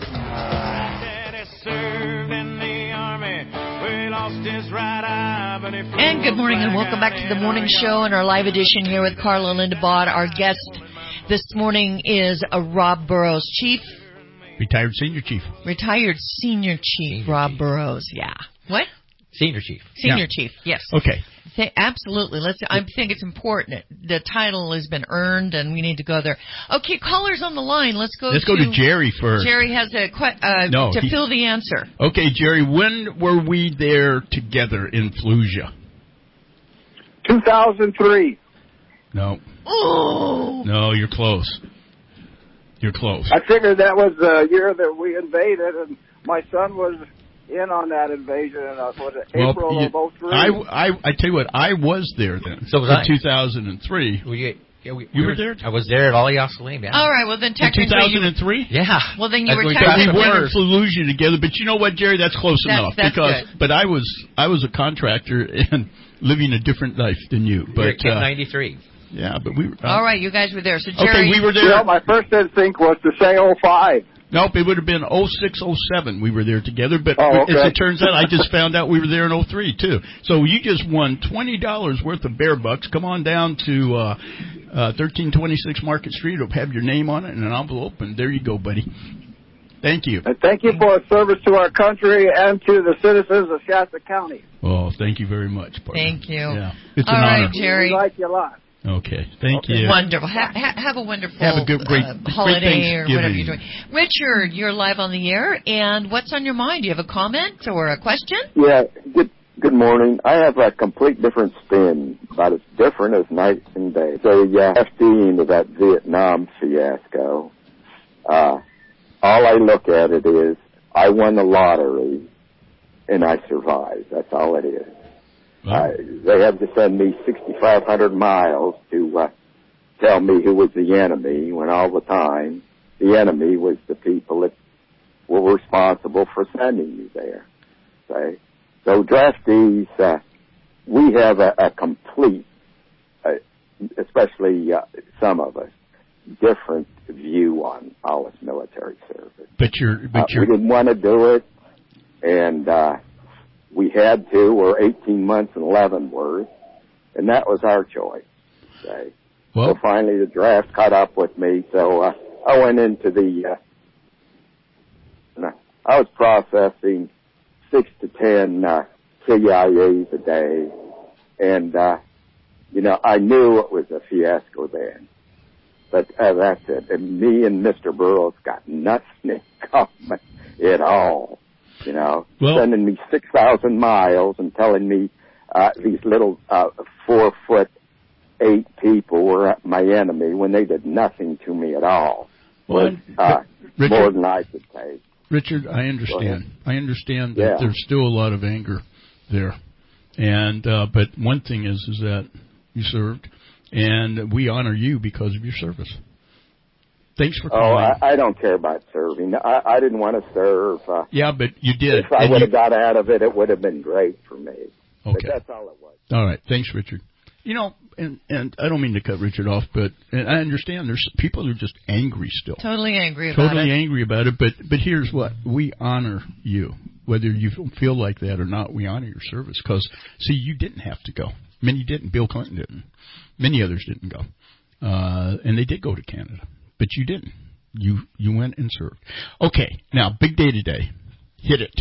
And good morning and welcome back to the morning show and our live edition here with Carla Lindabaugh. Our guest this morning is a Rob Burrows, Chief. Retired Senior Chief. Retired Senior Chief Senior Rob Chief. Burrows, yeah. What? Senior Chief. Senior yeah. Chief, yes. Okay. Th- absolutely. Let's. I think it's important. The title has been earned, and we need to go there. Okay, callers on the line. Let's go. Let's to, go to Jerry first. Jerry has a que- uh, no, to he, fill the answer. Okay, Jerry. When were we there together in Fallujah? two thousand three. No. Oh. No, you're close. You're close. I figured that was the year that we invaded, and my son was in on that invasion in uh, was it well, April you, of oh three. I, I, I tell you what, I was there then. So was in I. two thousand three. Well, you, yeah, we, you we were there? I was there at Ali Al Salim, yeah. All right, well then technically in two thousand three? You, yeah. Well then you That's were technically technically... We weren't in Fallujah together, but you know what, Jerry? That's close that's, enough. That's because, good. But I was I was a contractor and living a different life than you. But You're at uh, ninety-three. Yeah, but we were... Uh, All right, you guys were there. So Jerry... Okay, we were there. You know, my first instinct was to say oh five. Nope, it would have been oh six, oh seven we were there together, but oh, okay. as it turns out, I just found out we were there in oh three, too. So you just won twenty dollars worth of Bear Bucks. Come on down to uh, uh, thirteen twenty-six Market Street. It'll have your name on it and an envelope, and there you go, buddy. Thank you. And thank you for a service to our country and to the citizens of Shasta County. Oh, thank you very much, partner. Thank you. Yeah, it's All an right, honor. Jerry. We like you a lot. Okay, thank okay. you. Wonderful. Ha- ha- have a wonderful have a good, great, uh, great holiday or whatever you're Thanksgiving. doing. Richard, you're live on the air, and what's on your mind? Do you have a comment or a question? Yeah, good good morning. I have a complete different spin, about as different as night and day. So, yeah, after that Vietnam fiasco, uh, all I look at it is I won the lottery, and I survived. That's all it is. Uh, they had to send me sixty-five hundred miles to uh, tell me who was the enemy, when all the time the enemy was the people that were responsible for sending you there. Okay? So draftees, uh, we have a, a complete, uh, especially uh, some of us, different view on all this military service. But you're, but uh, you're... We didn't want to do it, and uh, we had to, or eighteen months in Leavenworth, and that was our choice. Okay? Well, so finally the draft caught up with me, so uh, I went into the, uh, I was processing six to ten uh, C I As a day, and, uh, you know, I knew it was a fiasco then. But uh, that's it. And me and Mister Burrows got nothing in common at all. You know, well, sending me six thousand miles and telling me uh, these little uh, four foot eight people were my enemy when they did nothing to me at all. Well, was uh, Richard, more than I could take. Richard, I understand. I understand that yeah. there's still a lot of anger there, and uh, but one thing is is that you served, and we honor you because of your service. Thanks for calling. Oh, I, I don't care about serving. I, I didn't want to serve. Uh, yeah, but you did. If I and would have you... got out of it, it would have been great for me. Okay. But that's all it was. All right. Thanks, Richard. You know, and, and I don't mean to cut Richard off, but and I understand there's people who are just angry still. Totally angry about totally it. Totally angry about it, but, but here's what. We honor you. Whether you feel like that or not, we honor your service. Because, see, you didn't have to go. Many didn't. Bill Clinton didn't. Many others didn't go. Uh, and they did go to Canada. But you didn't. You you went and served. Okay, now, big day today. Hit it.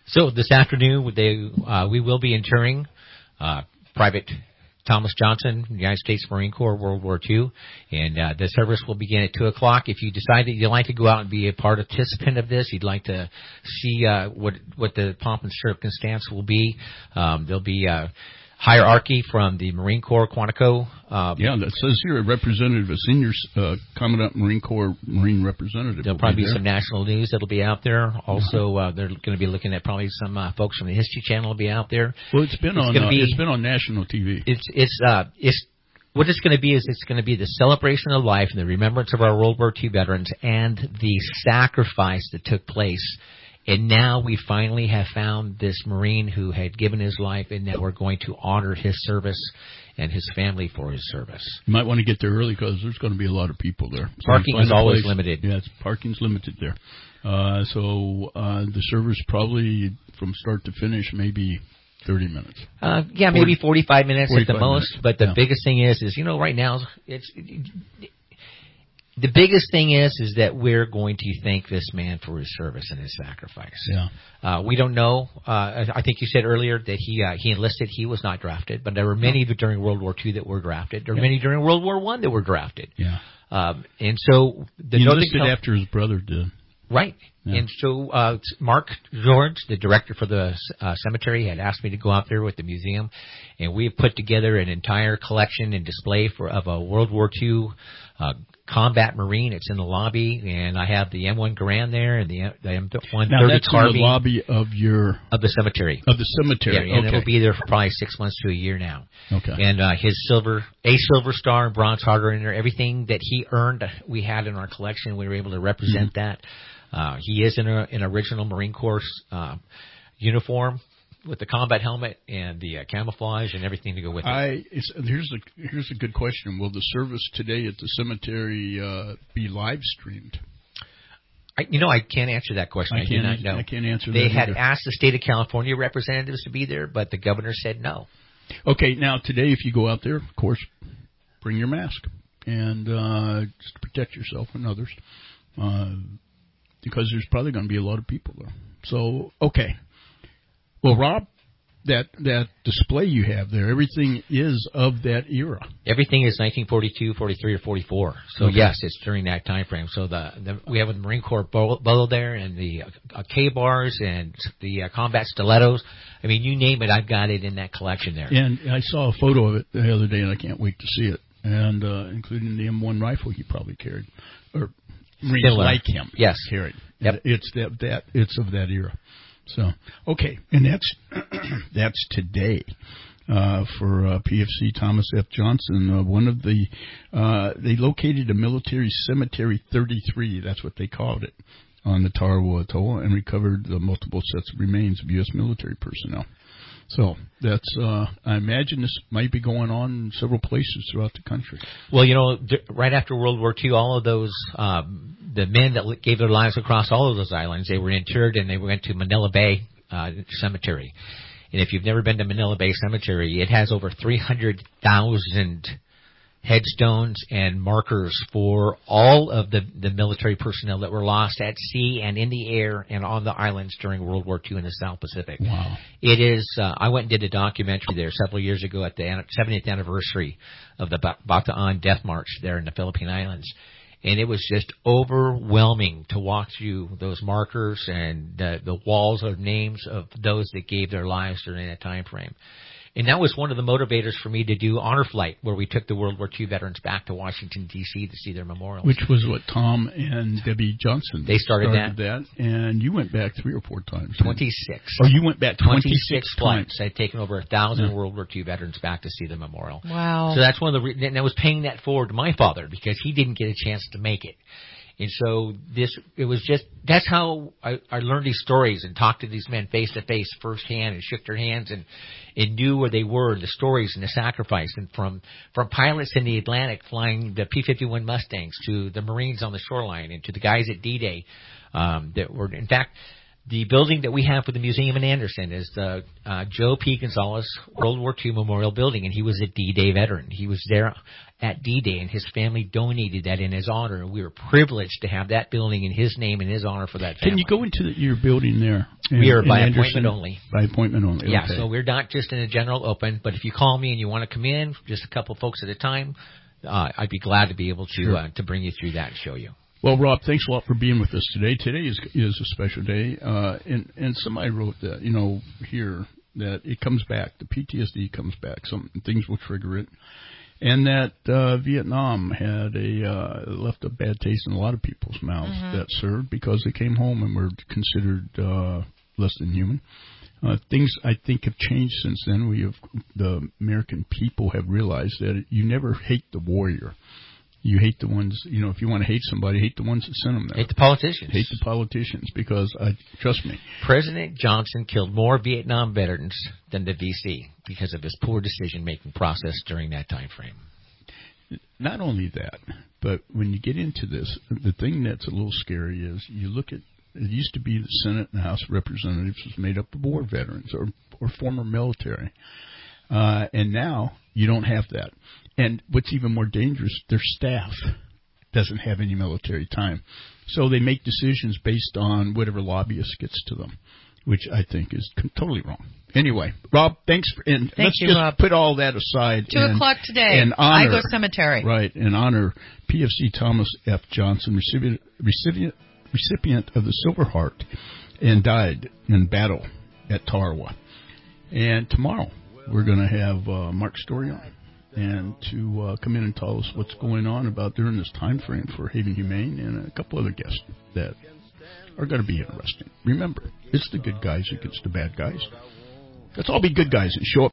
So this afternoon, they, uh, we will be interring uh, Private Thomas Johnson, United States Marine Corps, World War Two, and uh, the service will begin at two o'clock. If you decide that you'd like to go out and be a participant of this, you'd like to see uh, what what the pomp and circumstance will be, um, there'll be uh, hierarchy from the Marine Corps, Quantico. Uh, yeah, that says here a representative, a senior uh, Commandant Marine Corps Marine representative. There'll probably be, be some national news that'll be out there. Also, uh, they're going to be looking at probably some uh, folks from the History Channel will be out there. Well, it's been it's on. Uh, be, it's been on national T V. It's it's uh it's. What it's going to be is it's going to be the celebration of life and the remembrance of our World War Two veterans and the sacrifice that took place. And now we finally have found this Marine who had given his life, and that we're going to honor his service and his family for his service. You might want to get there early because there's going to be a lot of people there. So parking is always place. limited. Yeah, it's, parking's limited there. Uh, so uh, the service probably from start to finish maybe thirty minutes. Uh, yeah, maybe forty-five minutes forty-five at the most. Minutes. But the yeah. biggest thing is, is you know, right now it's. It, The biggest thing is, is that we're going to thank this man for his service and his sacrifice. Yeah. Uh, we don't know. Uh, I think you said earlier that he uh, he enlisted. He was not drafted, but there were many no. during World War Two that were drafted. There were yeah. many during World War One that were drafted. Yeah. Um, and so the he enlisted com- after his brother did. Right. Yeah. And so uh, Mark George, the director for the uh, cemetery, had asked me to go out there with the museum, and we have put together an entire collection and display for of a World War Two uh, combat Marine. It's in the lobby, and I have the M one Garand there and the, the M one thirty now that's carbine. In the lobby of your of the cemetery. Of the cemetery. Yeah, and okay. it will be there for probably six months to a year now. Okay. And uh, his silver, a silver star and bronze heart are in there. Everything that he earned, we had in our collection. We were able to represent mm-hmm. that. Uh, he is in a, an original Marine Corps uh, uniform with the combat helmet and the uh, camouflage and everything to go with it. I it's, here's a here's a good question. Will the service today at the cemetery uh, be live streamed? I, you know, I can't answer that question. I, I do not know. I can't answer they that. They had either. asked the state of California representatives to be there, but the governor said no. Okay, now today, if you go out there, of course, bring your mask and uh, just to protect yourself and others. Uh, Because there's probably going to be a lot of people there. So, okay. Well, Rob, that that display you have there, everything is of that era. Everything is nineteen forty-two, forty-three, or forty-four. So, okay. Yes, it's during that time frame. So, the, the we have the Marine Corps bolo there and the uh, K-bars and the uh, combat stilettos. I mean, you name it, I've got it in that collection there. And I saw a photo of it the other day, and I can't wait to see it, and uh, including the M one rifle he probably carried. Or Marines Similar. like him. Yes. Carried. Yep. It's that, that it's of that era. So, okay. And that's, that's today, uh, for, uh, P F C Thomas F. Johnson. Uh, one of the, uh, they located a military cemetery thirty-three. That's what they called it on the Tarawa Atoll and recovered the multiple sets of remains of U S military personnel. So that's, uh, I imagine this might be going on in several places throughout the country. Well, you know, right after World War Two, all of those, um, the men that gave their lives across all of those islands, they were interred and they went to Manila Bay, uh, Cemetery. And if you've never been to Manila Bay Cemetery, it has over three hundred thousand headstones and markers for all of the, the military personnel that were lost at sea and in the air and on the islands during World War Two in the South Pacific. Wow. It is, uh, I went and did a documentary there several years ago at the seventieth anniversary of the Bataan Death March there in the Philippine Islands. And it was just overwhelming to walk through those markers and the, the walls of names of those that gave their lives during that time frame. And that was one of the motivators for me to do Honor Flight, where we took the World War Two veterans back to Washington, D C to see their memorials. Which was what Tom and Debbie Johnson They started, started that. that. And you went back three or four times. twenty-six. Oh, you went back twenty-six, twenty-six flights. times. I'd taken over a thousand Yeah. World War Two veterans back to see the memorial. Wow. So that's one of the re- – and I was paying that forward to my father because he didn't get a chance to make it. And so this, it was just, that's how I, I learned these stories and talked to these men face to face firsthand and shook their hands and, and knew where they were and the stories and the sacrifice. And from, from pilots in the Atlantic flying the P fifty-one Mustangs to the Marines on the shoreline and to the guys at D-Day, um, that were, in fact, The building that we have for the museum in Anderson is the uh, Joe P. Gonzalez World War Two Memorial Building, and he was a D-Day veteran. He was there at D-Day, and his family donated that in his honor. And we were privileged to have that building in his name and his honor for that family. Can you go into the, your building there? In, we are by Anderson, appointment only. By appointment only. Yeah, okay. so we're not just in a general open, but if you call me and you want to come in, just a couple folks at a time, uh, I'd be glad to be able to Sure. uh, to bring you through that and show you. Well, Rob, thanks a lot for being with us today. Today is is a special day, uh, and and somebody wrote that, you know, here that it comes back. The P T S D comes back. Some things will trigger it, and that uh, Vietnam had a uh, left a bad taste in a lot of people's mouths Mm-hmm. that served because they came home and were considered uh, less than human. Uh, things I think have changed since then. We have the American people have realized that you never hate the warrior. You hate the ones, you know, if you want to hate somebody, hate the ones that sent them there. Hate the politicians. Hate the politicians because, I trust me. President Johnson killed more Vietnam veterans than the V C because of his poor decision-making process during that time frame. Not only that, but when you get into this, the thing that's a little scary is you look at, it used to be the Senate and the House of Representatives was made up of war veterans or, or former military. Uh, and now you don't have that. And what's even more dangerous, their staff doesn't have any military time. So they make decisions based on whatever lobbyist gets to them, which I think is totally wrong. Anyway, Rob, thanks. For, and Thank let's you, just Rob. put all that aside. Two and, o'clock today, and honor, Igo Cemetery. Right, and honor P F C Thomas F. Johnson, recipient, recipient, recipient of the Silver Heart, and died in battle at Tarawa. And tomorrow we're going to have uh, Mark Story on, and to uh, come in and tell us what's going on about during this time frame for Haven Humane, and a couple other guests that are going to be interesting. Remember, it's the good guys against the bad guys. Let's all be good guys and show up.